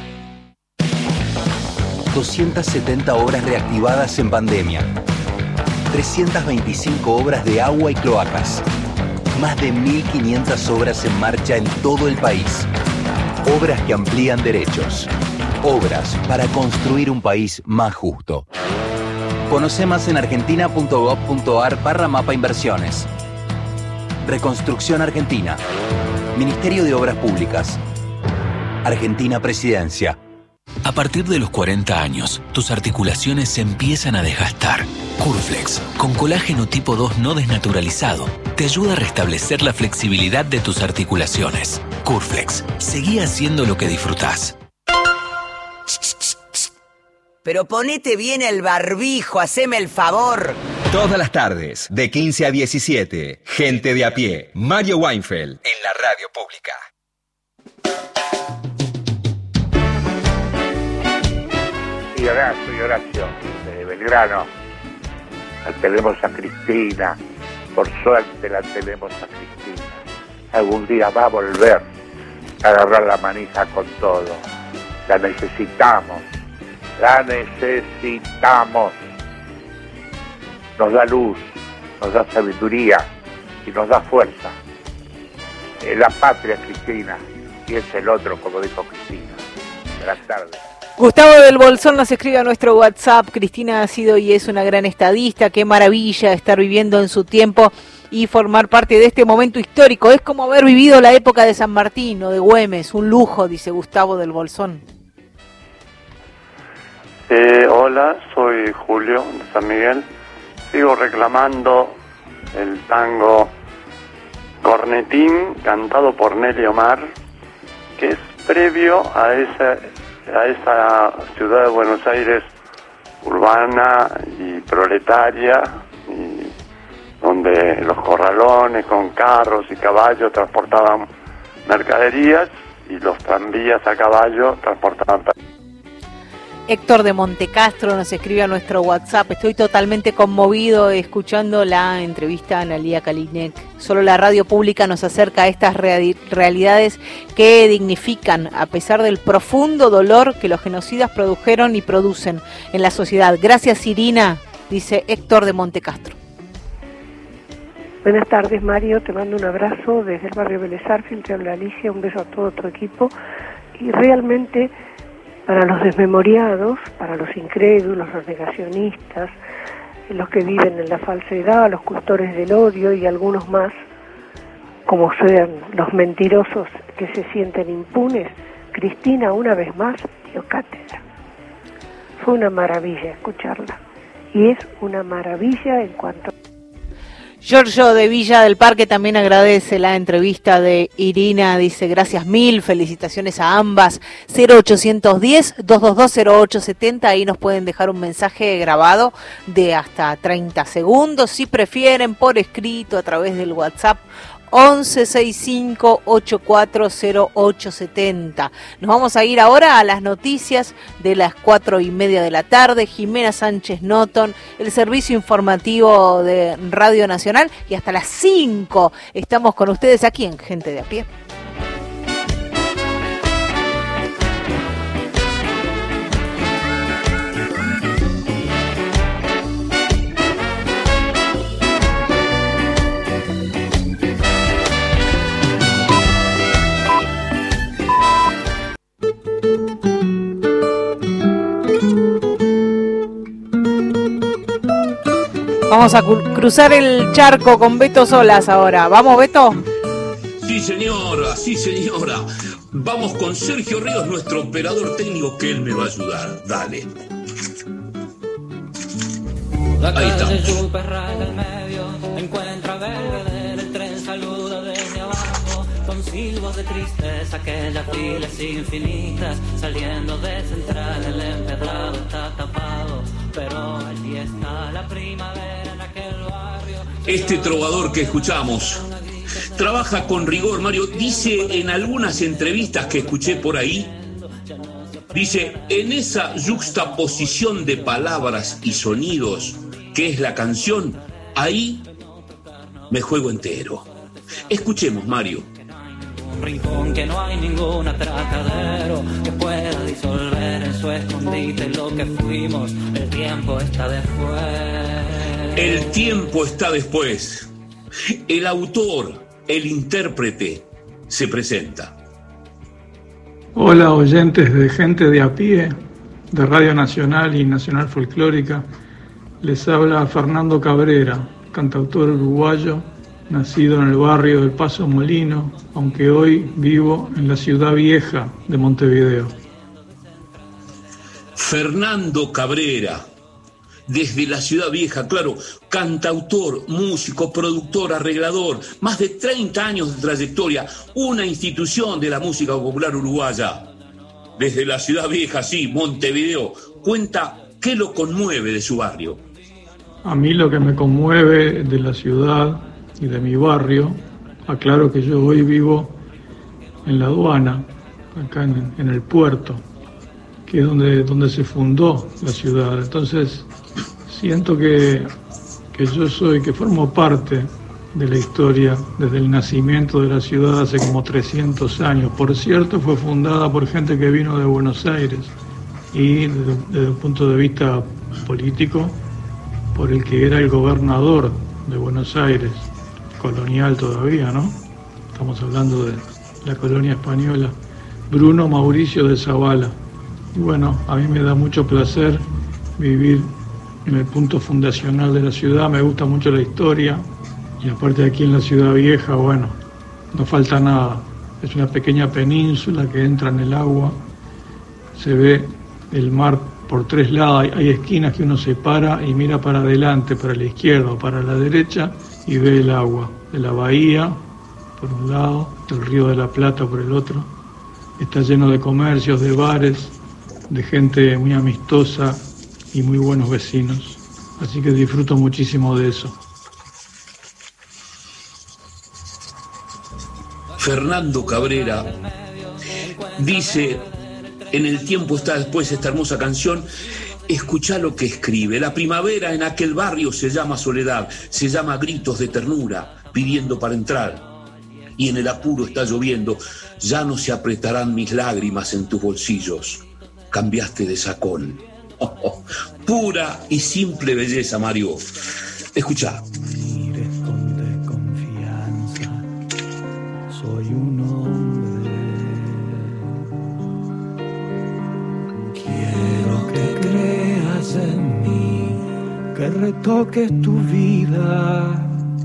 doscientas setenta obras reactivadas en pandemia. trescientas veinticinco obras de agua y cloacas. Más de mil quinientas obras en marcha en todo el país. Obras que amplían derechos. Obras para construir un país más justo. Conoce más en argentina.gov.ar barra mapa inversiones. Reconstrucción Argentina. Ministerio de Obras Públicas. Argentina Presidencia. A partir de los cuarenta años, tus articulaciones se empiezan a desgastar. Curflex, con colágeno tipo dos no desnaturalizado, te ayuda a restablecer la flexibilidad de tus articulaciones. Curflex, seguí haciendo lo que disfrutás. Pero ponete bien el barbijo, haceme el favor. Todas las tardes, de quince a diecisiete, Gente de a pie, Mario Weinfeld, en la radio pública. Y Horacio, y Horacio, de Belgrano. La tenemos a Cristina, por suerte la tenemos a Cristina. Algún día va a volver a agarrar la manija con todo. La necesitamos, la necesitamos. Nos da luz, nos da sabiduría y nos da fuerza. Es la patria, Cristina, y es el otro, como dijo Cristina. Buenas tardes. Gustavo del Bolsón nos escribe a nuestro WhatsApp: Cristina ha sido y es una gran estadista, qué maravilla estar viviendo en su tiempo y formar parte de este momento histórico. Es como haber vivido la época de San Martín o de Güemes, un lujo, dice Gustavo del Bolsón. Eh, hola, soy Julio de San Miguel. Sigo reclamando el tango Cornetín, cantado por Nelly Omar, que es previo a esa... a esa ciudad de Buenos Aires urbana y proletaria, y donde los corralones con carros y caballos transportaban mercaderías y los tranvías a caballo transportaban. Héctor de Montecastro nos escribe a nuestro WhatsApp: estoy totalmente conmovido escuchando la entrevista a Analía Kalinek. Solo la radio pública nos acerca a estas reali- realidades que dignifican, a pesar del profundo dolor que los genocidas produjeron y producen en la sociedad. Gracias, Irina, dice Héctor de Montecastro. Buenas tardes, Mario, te mando un abrazo desde el barrio Vélez Sarsfield, te habla Alicia, un beso a todo tu equipo. Y realmente, para los desmemoriados, para los incrédulos, los negacionistas, los que viven en la falsedad, los cultores del odio y algunos más, como sean los mentirosos que se sienten impunes, Cristina una vez más dio cátedra. Fue una maravilla escucharla. Y es una maravilla en cuanto... Giorgio de Villa del Parque también agradece la entrevista de Irina, dice gracias mil, felicitaciones a ambas. Cero ochocientos diez, dos dos dos, cero ocho setenta, ahí nos pueden dejar un mensaje grabado de hasta treinta segundos, si prefieren por escrito a través del WhatsApp once sesenta y cinco ochenta y cuatro cero ocho setenta. Nos vamos a ir ahora a las noticias de las cuatro y media de la tarde. Jimena Sánchez Noton, el servicio informativo de Radio Nacional, y hasta las cinco estamos con ustedes aquí en Gente de a Pie. Vamos a cruzar el charco con Beto Solas ahora. ¿Vamos, Beto? Sí, señora, sí, señora. Vamos con Sergio Ríos, nuestro operador técnico, que él me va a ayudar. Dale. Ahí estamos. Con silbos de tristeza, aquellas filas infinitas, saliendo de central, el empedrado está tapado, pero allí está la primavera en aquel barrio. Este trovador que escuchamos trabaja con rigor, Mario. Dice en algunas entrevistas que escuché por ahí, dice, en esa yuxtaposición de palabras y sonidos que es la canción, ahí me juego entero. Escuchemos, Mario. Un rincón que no hay ningún atracadero que pueda disolver en su escondite lo que fuimos. El tiempo está después. El tiempo está después. El autor, el intérprete, se presenta. Hola, oyentes de Gente de a Pie, de Radio Nacional y Nacional Folclórica. Les habla Fernando Cabrera, cantautor uruguayo, nacido en el barrio del Paso Molino, aunque hoy vivo en la ciudad vieja de Montevideo. Fernando Cabrera, desde la ciudad vieja, claro, cantautor, músico, productor, arreglador, más de treinta años de trayectoria, una institución de la música popular uruguaya. Desde la ciudad vieja, sí, Montevideo, cuenta qué lo conmueve de su barrio. A mí lo que me conmueve de la ciudad y de mi barrio, aclaro que yo hoy vivo en la aduana, acá en, en el puerto, que es donde, donde se fundó la ciudad. Entonces siento que, que yo soy, que formo parte de la historia desde el nacimiento de la ciudad hace como trescientos años. Por cierto, fue fundada por gente que vino de Buenos Aires y desde, desde un punto de vista político, por el que era el gobernador de Buenos Aires, colonial todavía, ¿no? Estamos hablando de la colonia española, Bruno Mauricio de Zavala. Y bueno, a mí me da mucho placer vivir en el punto fundacional de la ciudad, me gusta mucho la historia, y aparte aquí en la ciudad vieja, bueno, no falta nada. Es una pequeña península que entra en el agua, se ve el mar por tres lados, hay, hay esquinas que uno se para y mira para adelante, para la izquierda o para la derecha, y ve el agua de la bahía por un lado, del río de la Plata por el otro. Está lleno de comercios, de bares, de gente muy amistosa y muy buenos vecinos. Así que disfruto muchísimo de eso. Fernando Cabrera dice, en el tiempo está después, esta hermosa canción. Escuchá lo que escribe. La primavera en aquel barrio se llama soledad, se llama gritos de ternura, pidiendo para entrar. Y en el apuro está lloviendo, ya no se apretarán mis lágrimas en tus bolsillos. Cambiaste de sacón. Oh, oh. Pura y simple belleza, Mario. Escuchá. Y responde con que retoques tu vida.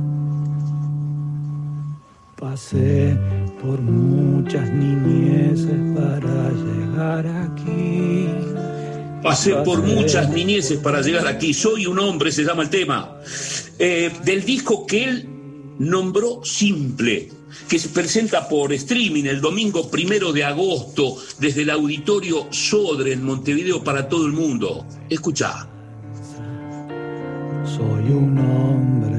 Pasé por muchas niñeces para llegar aquí. Pasé por muchas niñeces para llegar aquí. Soy un hombre, se llama el tema. Eh, del disco que él nombró Simple, que se presenta por streaming el domingo primero de agosto desde el Auditorio Sodre en Montevideo para todo el mundo. Escuchá. Soy un hombre.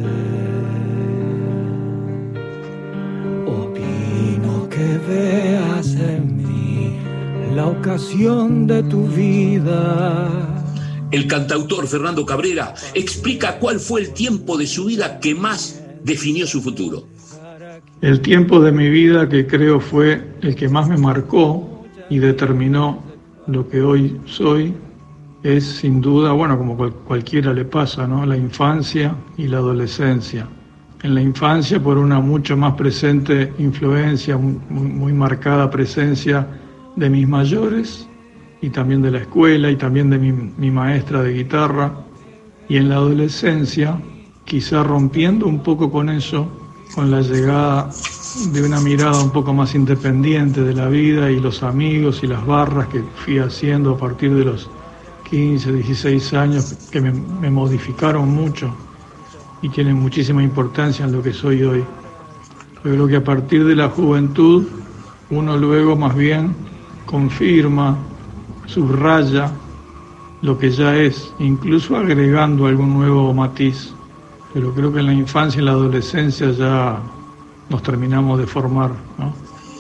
Opino que veas en mí la ocasión de tu vida. El cantautor Fernando Cabrera explica cuál fue el tiempo de su vida que más definió su futuro. El tiempo de mi vida que creo fue el que más me marcó y determinó lo que hoy soy es sin duda, bueno, como cual, cualquiera le pasa, ¿no? La infancia y la adolescencia. En la infancia por una mucho más presente influencia, muy, muy marcada presencia de mis mayores y también de la escuela y también de mi, mi maestra de guitarra. Y en la adolescencia, quizá rompiendo un poco con eso, con la llegada de una mirada un poco más independiente de la vida y los amigos y las barras que fui haciendo a partir de los quince, dieciséis años, que me, me modificaron mucho y tienen muchísima importancia en lo que soy hoy. Yo creo que a partir de la juventud uno luego más bien confirma, subraya lo que ya es, incluso agregando algún nuevo matiz. Pero creo que en la infancia y en la adolescencia ya nos terminamos de formar, ¿no?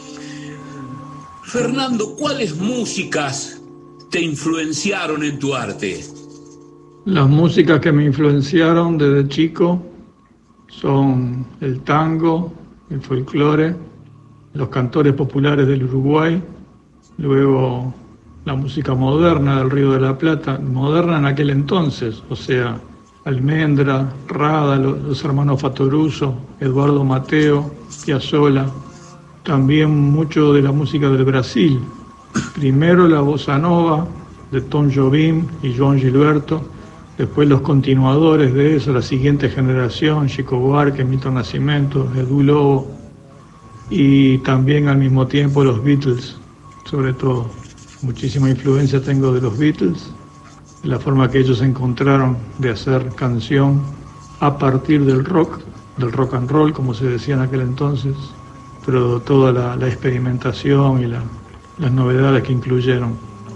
Fernando, ¿cuáles músicas te influenciaron en tu arte? Las músicas que me influenciaron desde chico son el tango, el folclore, los cantores populares del Uruguay, luego la música moderna del Río de la Plata, moderna en aquel entonces, o sea, Almendra, Rada, los, los hermanos Fattoruso, Eduardo Mateo, Piazzolla, también mucho de la música del Brasil, primero la bossa nova de Tom Jobim y João Gilberto, después los continuadores de eso, la siguiente generación, Chico Buarque, Milton Nascimento, Edu Lobo, y también al mismo tiempo los Beatles, sobre todo. Muchísima influencia tengo de los Beatles, de la forma que ellos encontraron de hacer canción a partir del rock, del rock and roll, como se decía en aquel entonces, pero toda la, la experimentación y la, las novedades que incluyeron.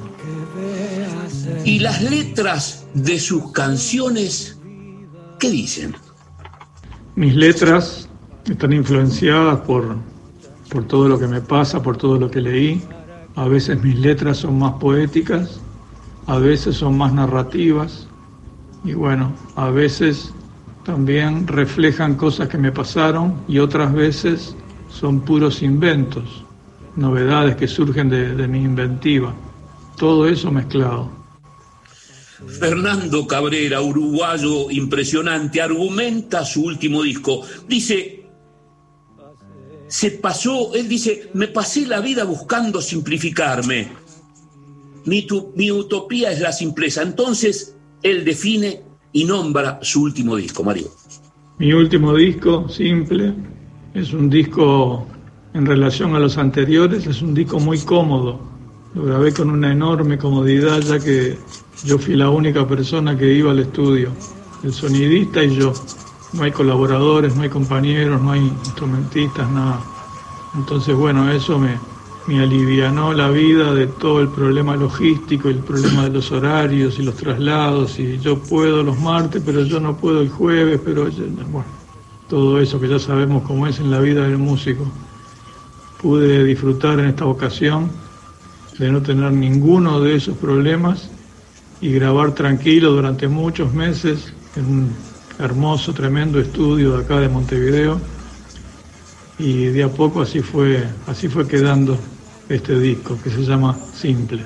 ¿Y las letras de sus canciones qué dicen? Mis letras están influenciadas por, por todo lo que me pasa, por todo lo que leí. A veces mis letras son más poéticas, a veces son más narrativas y bueno, a veces también reflejan cosas que me pasaron y otras veces son puros inventos, novedades que surgen de, de mi inventiva. Todo eso mezclado. Fernando Cabrera, uruguayo impresionante, argumenta su último disco. Dice, se pasó, él dice, me pasé la vida buscando simplificarme. Mi, tu, mi utopía es la simpleza. Entonces, él define y nombra su último disco, Mario. Mi último disco, Simple, es un disco en relación a los anteriores, es un disco muy cómodo. Lo grabé con una enorme comodidad, ya que yo fui la única persona que iba al estudio, el sonidista y yo. No hay colaboradores, no hay compañeros, no hay instrumentistas, nada. Entonces, bueno, eso me, me alivianó la vida de todo el problema logístico, el problema de los horarios y los traslados, y yo puedo los martes, pero yo no puedo el jueves, pero bueno, todo eso que ya sabemos cómo es en la vida del músico. Pude disfrutar en esta ocasión de no tener ninguno de esos problemas y grabar tranquilo durante muchos meses en un hermoso, tremendo estudio de acá de Montevideo, y de a poco así fue, así fue quedando este disco que se llama Simple.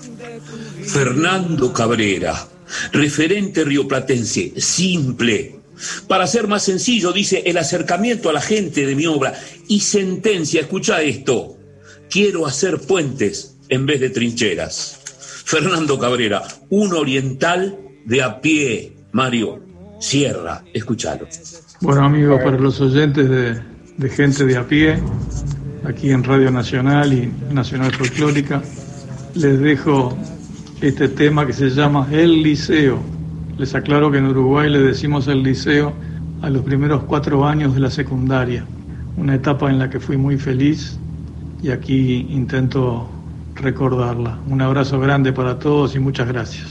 Fernando Cabrera, referente rioplatense, Simple. Para ser más sencillo, dice, el acercamiento a la gente de mi obra, y sentencia, escucha esto, quiero hacer puentes en vez de trincheras. Fernando Cabrera, un oriental de a pie, Mario. Cierra, escúchalo. Bueno, amigos, para los oyentes de, de Gente de a Pie, aquí en Radio Nacional y Nacional Folclórica, les dejo este tema que se llama El Liceo. Les aclaro que en Uruguay le decimos el liceo a los primeros cuatro años de la secundaria, una etapa en la que fui muy feliz y aquí intento recordarla. Un abrazo grande para todos y muchas gracias.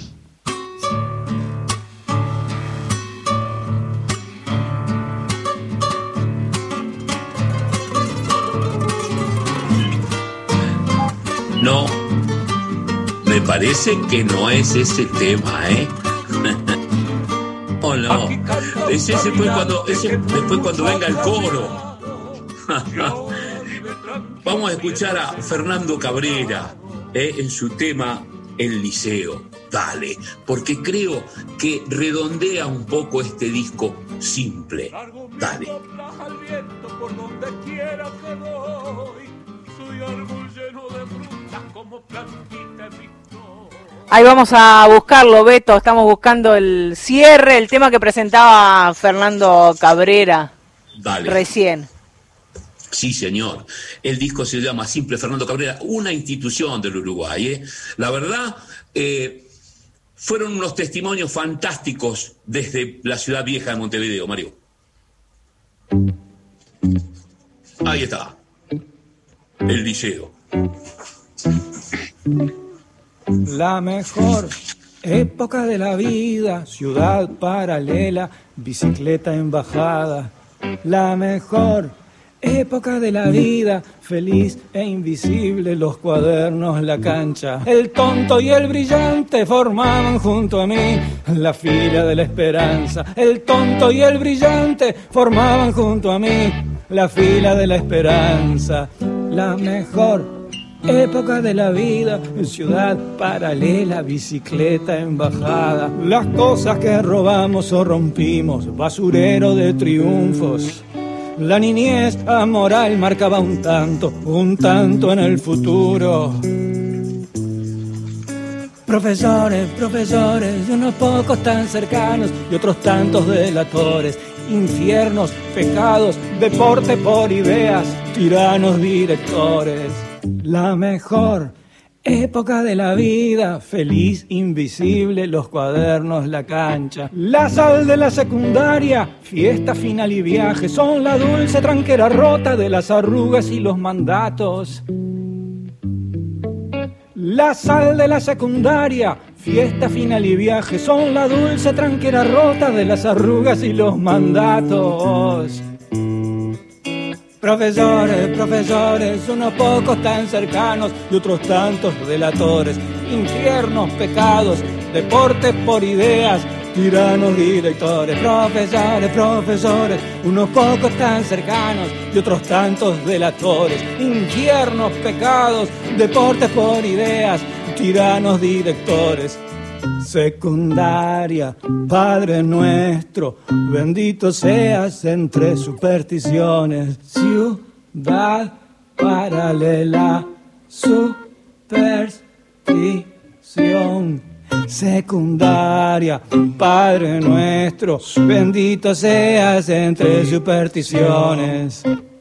No, me parece que no es ese tema, ¿eh? Oh, no. Ese después cuando, ese después cuando venga el coro. Vamos a escuchar a Fernando Cabrera, ¿eh? En su tema El Liceo. Dale, porque creo que redondea un poco este disco simple. Dale. Ahí vamos a buscarlo, Beto. Estamos buscando el cierre, el tema que presentaba Fernando Cabrera. Dale. Recién. Sí, señor. El disco se llama Simple Fernando Cabrera, una institución del Uruguay. ¿eh? La verdad, eh, fueron unos testimonios fantásticos desde la ciudad vieja de Montevideo, Mario. Ahí está. El liceo. La mejor época de la vida, ciudad paralela, bicicleta en bajada. La mejor época de la vida, feliz e invisible, los cuadernos, la cancha. El tonto y el brillante formaban junto a mí la fila de la esperanza. El tonto y el brillante formaban junto a mí la fila de la esperanza. La mejor época de la vida, ciudad paralela, bicicleta en bajada. Las cosas que robamos o rompimos, basurero de triunfos. La niñez amoral marcaba un tanto, un tanto en el futuro. Profesores, profesores, y unos pocos tan cercanos y otros tantos delatores. Infiernos, pecados, deporte por ideas, tiranos directores. La mejor época de la vida, feliz, invisible, los cuadernos, la cancha. La sal de la secundaria, fiesta final y viaje, son la dulce tranquera rota de las arrugas y los mandatos. La sal de la secundaria, fiesta final y viaje, son la dulce tranquera rota de las arrugas y los mandatos. Profesores, profesores, unos pocos tan cercanos y otros tantos delatores. Infiernos, pecados, deportes por ideas, tiranos directores. Profesores, profesores, unos pocos tan cercanos y otros tantos delatores. Infiernos, pecados, deportes por ideas, tiranos directores. Secundaria, Padre nuestro, bendito seas entre supersticiones. Ciudad paralela, superstición. Secundaria, Padre nuestro, bendito seas entre supersticiones.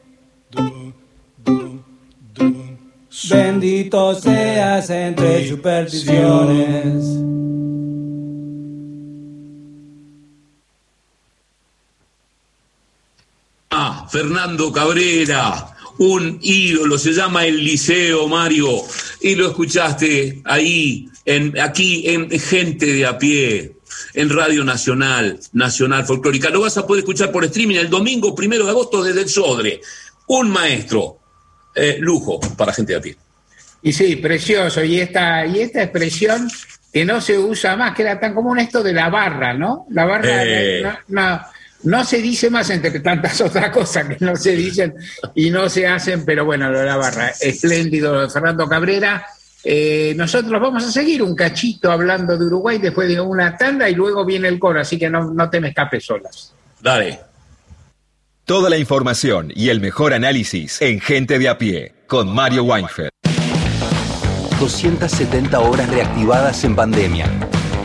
Bendito seas entre supersticiones. Ah, Fernando Cabrera, un ídolo, se llama El Liceo, Mario, y lo escuchaste ahí, en, aquí en Gente de a Pie, en Radio Nacional, Nacional Folclórica. Lo vas a poder escuchar por streaming el domingo primero de agosto desde el Sodre. Un maestro, eh, lujo para Gente de a Pie. Y sí, precioso, y esta, y esta expresión que no se usa más, que era tan común esto de la barra, ¿no? La barra eh. no, no, no se dice más, entre tantas otras cosas que no se dicen y no se hacen, pero bueno, lo de la barra, espléndido, Fernando Cabrera. Eh, nosotros vamos a seguir un cachito hablando de Uruguay después de una tanda y luego viene el coro, así que no, no te me escapes solas. Dale. Toda la información y el mejor análisis en Gente de a Pie, con Mario Weinfeld. doscientas setenta horas reactivadas en pandemia.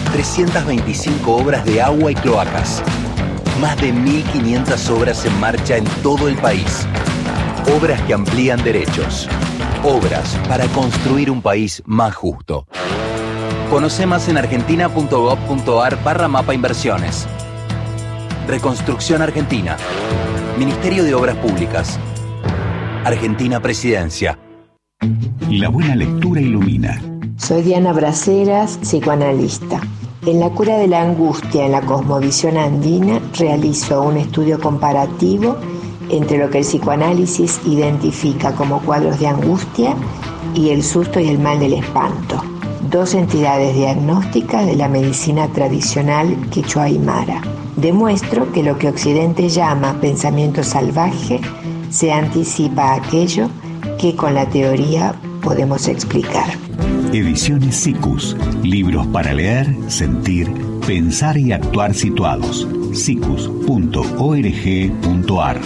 trescientas veinticinco obras de agua y cloacas. Más de mil quinientas obras en marcha en todo el país. Obras que amplían derechos. Obras para construir un país más justo. Conoce más en argentina.gov.ar barra mapa inversiones. Reconstrucción Argentina. Ministerio de Obras Públicas. Argentina Presidencia. La buena lectura ilumina. Soy Diana Braceras, psicoanalista. En la cura de la angustia en la cosmovisión andina realizo un estudio comparativo entre lo que el psicoanálisis identifica como cuadros de angustia y el susto y el mal del espanto, dos entidades diagnósticas de la medicina tradicional quechua aymara. Demuestro que lo que Occidente llama pensamiento salvaje se anticipa a aquello que con la teoría podemos explicar. Ediciones Siccus. Libros para leer, sentir, pensar y actuar situados. siccus punto org punto ar.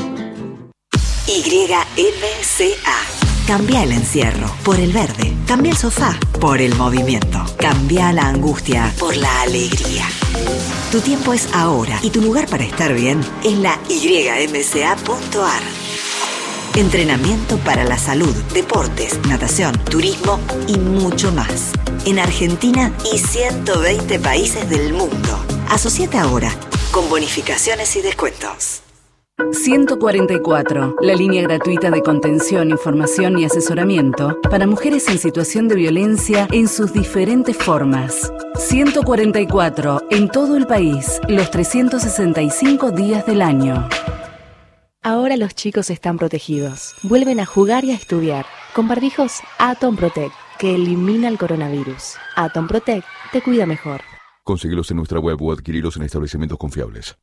Y M C A. Cambia el encierro por el verde. Cambia el sofá por el movimiento. Cambia la angustia por la alegría. Tu tiempo es ahora y tu lugar para estar bien es la Y M C A punto ar. Entrenamiento para la salud, deportes, natación, turismo y mucho más. En Argentina y ciento veinte países del mundo. Asociate ahora con bonificaciones y descuentos. ciento cuarenta y cuatro, la línea gratuita de contención, información y asesoramiento para mujeres en situación de violencia en sus diferentes formas. ciento cuarenta y cuatro, en todo el país, los trescientos sesenta y cinco días del año. Ahora los chicos están protegidos. Vuelven a jugar y a estudiar. Con barbijos Atom Protect, que elimina el coronavirus. Atom Protect te cuida mejor. Conseguilos en nuestra web o adquirilos en establecimientos confiables.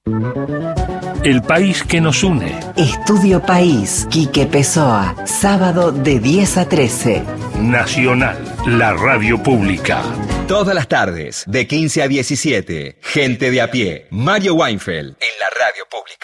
El país que nos une. Estudio País, Quique Pessoa, sábado de diez a trece. Nacional, la radio pública. Todas las tardes, de quince a diecisiete, Gente de a pie, Mario Weinfeld, en la radio pública.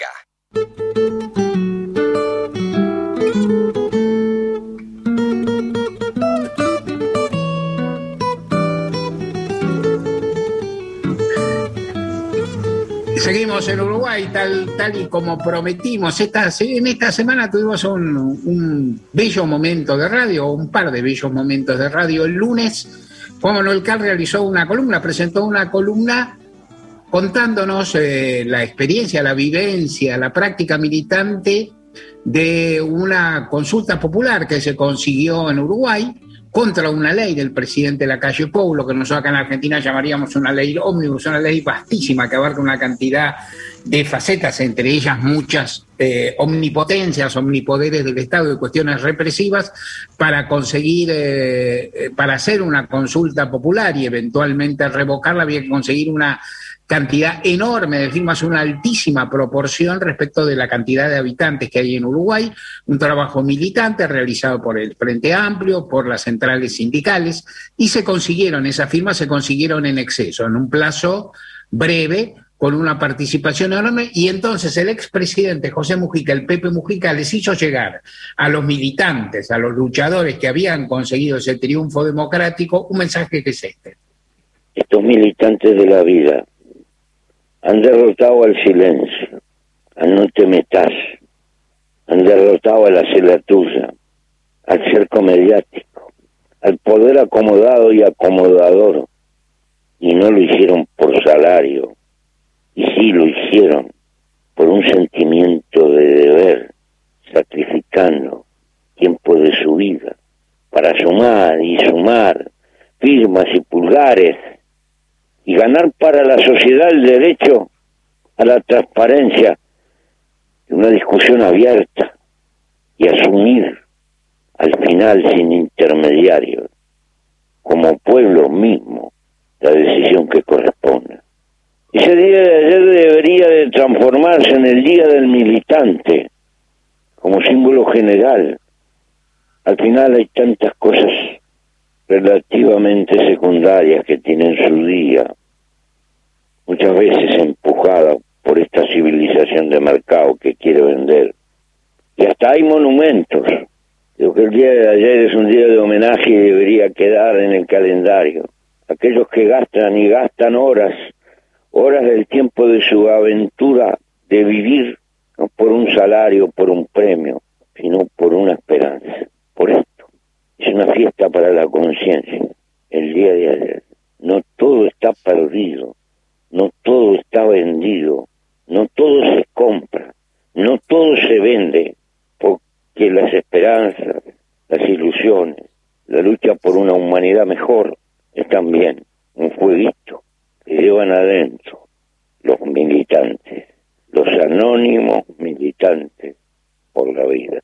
Seguimos en Uruguay, tal, tal y como prometimos. Esta, en esta semana tuvimos un, un bello momento de radio, un par de bellos momentos de radio. El lunes, Juan Manuel Carr realizó una columna, presentó una columna contándonos eh, la experiencia, la vivencia, la práctica militante de una consulta popular que se consiguió en Uruguay contra una ley del presidente Lacalle Pou, lo que nosotros acá en Argentina llamaríamos una ley ómnibus, una ley vastísima que abarca una cantidad de facetas, entre ellas muchas eh, omnipotencias, omnipoderes del Estado y cuestiones represivas, para conseguir, eh, para hacer una consulta popular y eventualmente revocarla. Había que conseguir una cantidad enorme de firmas, una altísima proporción respecto de la cantidad de habitantes que hay en Uruguay, un trabajo militante realizado por el Frente Amplio, por las centrales sindicales, y se consiguieron, esas firmas se consiguieron en exceso, en un plazo breve, con una participación enorme, y entonces el expresidente José Mujica, el Pepe Mujica, les hizo llegar a los militantes, a los luchadores que habían conseguido ese triunfo democrático, un mensaje que es este. Estos militantes de la vida han derrotado al silencio, al no te metas, han derrotado a la cela tuya, al cerco mediático, al poder acomodado y acomodador, y no lo hicieron por salario, y sí lo hicieron por un sentimiento de deber, sacrificando tiempo de su vida para sumar y sumar firmas y pulgares y ganar para la sociedad el derecho a la transparencia de una discusión abierta y asumir al final sin intermediarios como pueblo mismo la decisión que corresponde. Ese día de ayer debería de transformarse en el día del militante como símbolo general. Al final hay tantas cosas relativamente secundarias que tienen su día, muchas veces empujada por esta civilización de mercado que quiere vender. Y hasta hay monumentos. Creo que el día de ayer es un día de homenaje y debería quedar en el calendario aquellos que gastan y gastan horas, horas del tiempo de su aventura de vivir, no por un salario, por un premio, sino por una esperanza. Por esto, es una fiesta para la conciencia, el día de ayer. No todo está perdido, no todo está vendido, no todo se compra, no todo se vende, porque las esperanzas, las ilusiones, la lucha por una humanidad mejor es también un fueguito que llevan adentro los militantes, los anónimos militantes por la vida.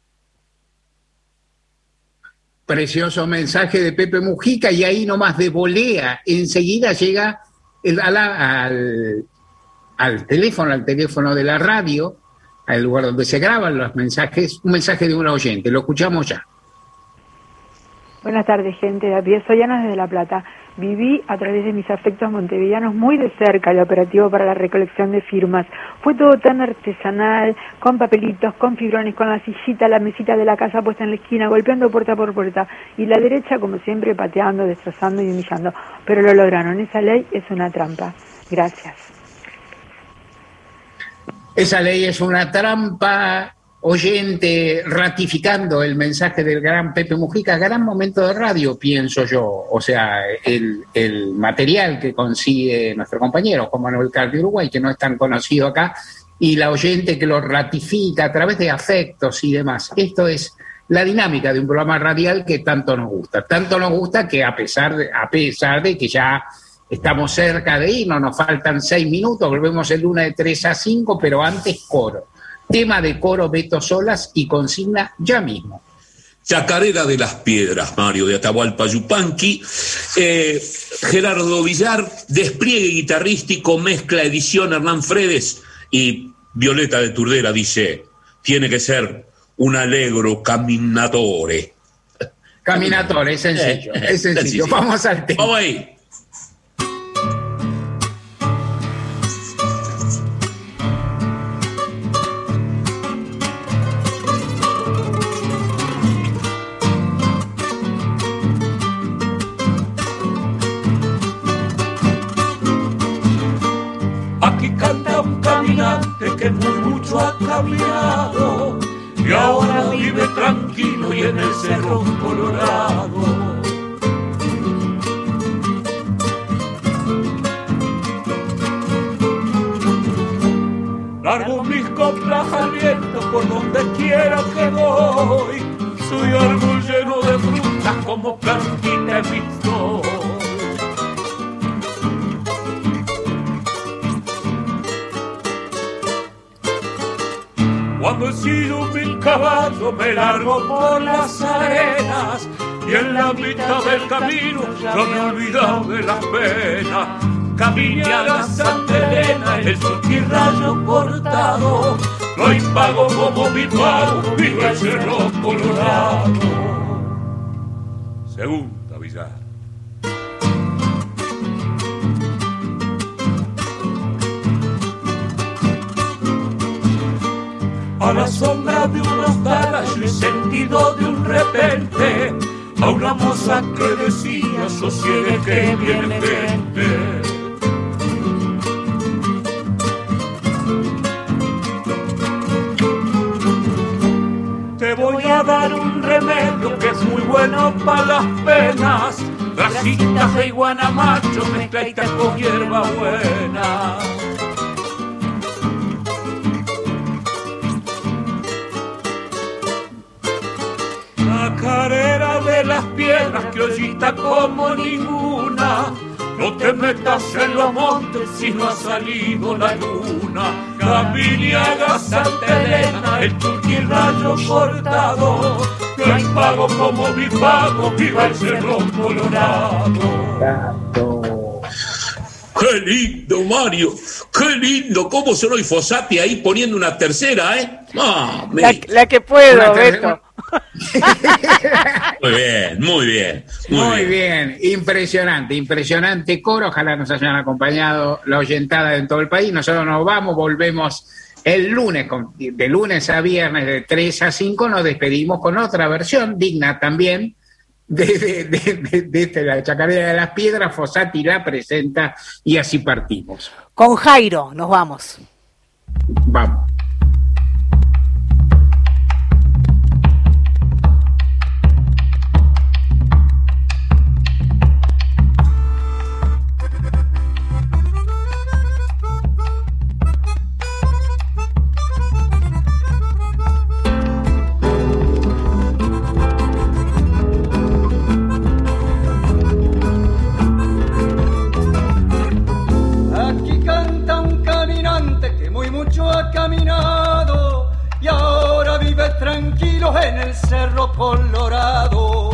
Precioso mensaje de Pepe Mujica, y ahí nomás de volea, enseguida llega el, a la, al, al teléfono, al teléfono de la radio, al lugar donde se graban los mensajes, un mensaje de un oyente, lo escuchamos ya. Buenas tardes, gente de a pie, soy Ana desde La Plata. Viví a través de mis afectos montevideanos muy de cerca el operativo para la recolección de firmas. Fue todo tan artesanal, con papelitos, con fibrones, con la sillita, la mesita de la casa puesta en la esquina, golpeando puerta por puerta. Y la derecha, como siempre, pateando, destrozando y humillando. Pero lo lograron. Esa ley es una trampa. Gracias. Esa ley es una trampa, oyente, ratificando el mensaje del gran Pepe Mujica, gran momento de radio, pienso yo. O sea, el, el material que consigue nuestro compañero Juan Manuel Cardi Uruguay, que no es tan conocido acá, y la oyente que lo ratifica a través de afectos y demás. Esto es la dinámica de un programa radial que tanto nos gusta. Tanto nos gusta que a pesar de, a pesar de que ya estamos cerca de irnos, nos faltan seis minutos, volvemos el lunes de tres a cinco, pero antes coro. Tema de coro Beto Solas y consigna ya mismo. Chacarera de las Piedras, Mario, de Atahualpa Yupanqui. Eh, Gerardo Villar, despliegue guitarrístico, mezcla, edición Hernán Fredes. Y Violeta de Turdera dice, tiene que ser un allegro caminatore. Caminatore, es sencillo, eh, es sencillo. Vamos al tema. Vamos ahí. Que muy mucho ha caminado y ahora vive tranquilo y en el Cerro Colorado. Largo mis coplas al viento por donde quiera que voy. Soy árbol lleno de frutas como plantita en mi flor. Cuando ensillo mil caballos me largo por las arenas y en la mitad del camino no me he olvidado de las penas. Caminé a la Santa Elena, el suquirrayo cortado, lo impago como mi pago, viva el Cerro Colorado. Segunda Villar. A la sombra de unos talas yo he sentido de un repente a una moza que decía, sosiegue que viene gente. Te voy a dar un remedio que es muy bueno para las penas, grasitas de iguana macho mezcladita con hierba buena. Chacarera de las Piedras que hoy está como ninguna. No te metas en los montes si no ha salido la luna. Caminiaga, Santa Elena, el turquirrayo cortado. No hay pago como mi pago, viva el Cerro Colorado. Qué lindo, Mario, qué lindo. ¿Cómo sonó y Fossati ahí poniendo una tercera, eh? Ah, me... la, la que puedo, Beto. Muy bien, muy bien. Muy, muy bien. bien, impresionante, impresionante coro. Ojalá nos hayan acompañado la oyentada en todo el país. Nosotros nos vamos, volvemos el lunes, de lunes a viernes de tres a cinco. Nos despedimos con otra versión digna también desde de, de, de, de la Chacarera de las Piedras, Fossati la presenta y así partimos. Con Jairo nos vamos. Vamos. Caminado y ahora vive tranquilo en el Cerro Colorado.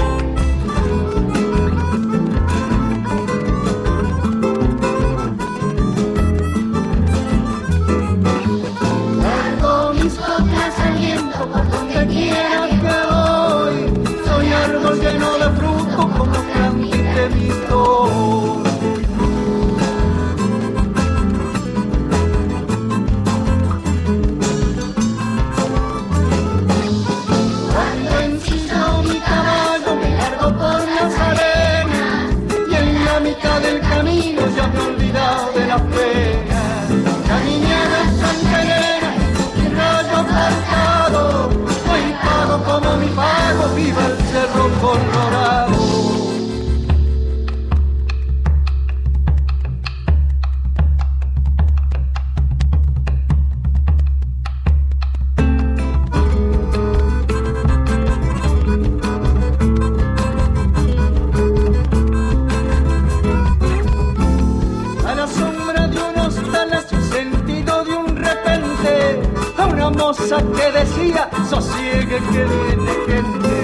Largo mis coplas saliendo por donde quiera que voy. Soy árbol lleno de fruto como plantín de mi flor. Del camino ya me he olvidado de la pena. Ya mi nieve es santelera y rayo cortado. Hoy pago como mi pago, viva el Cerro Colorado. Moza que decía, sosiegue que viene gente.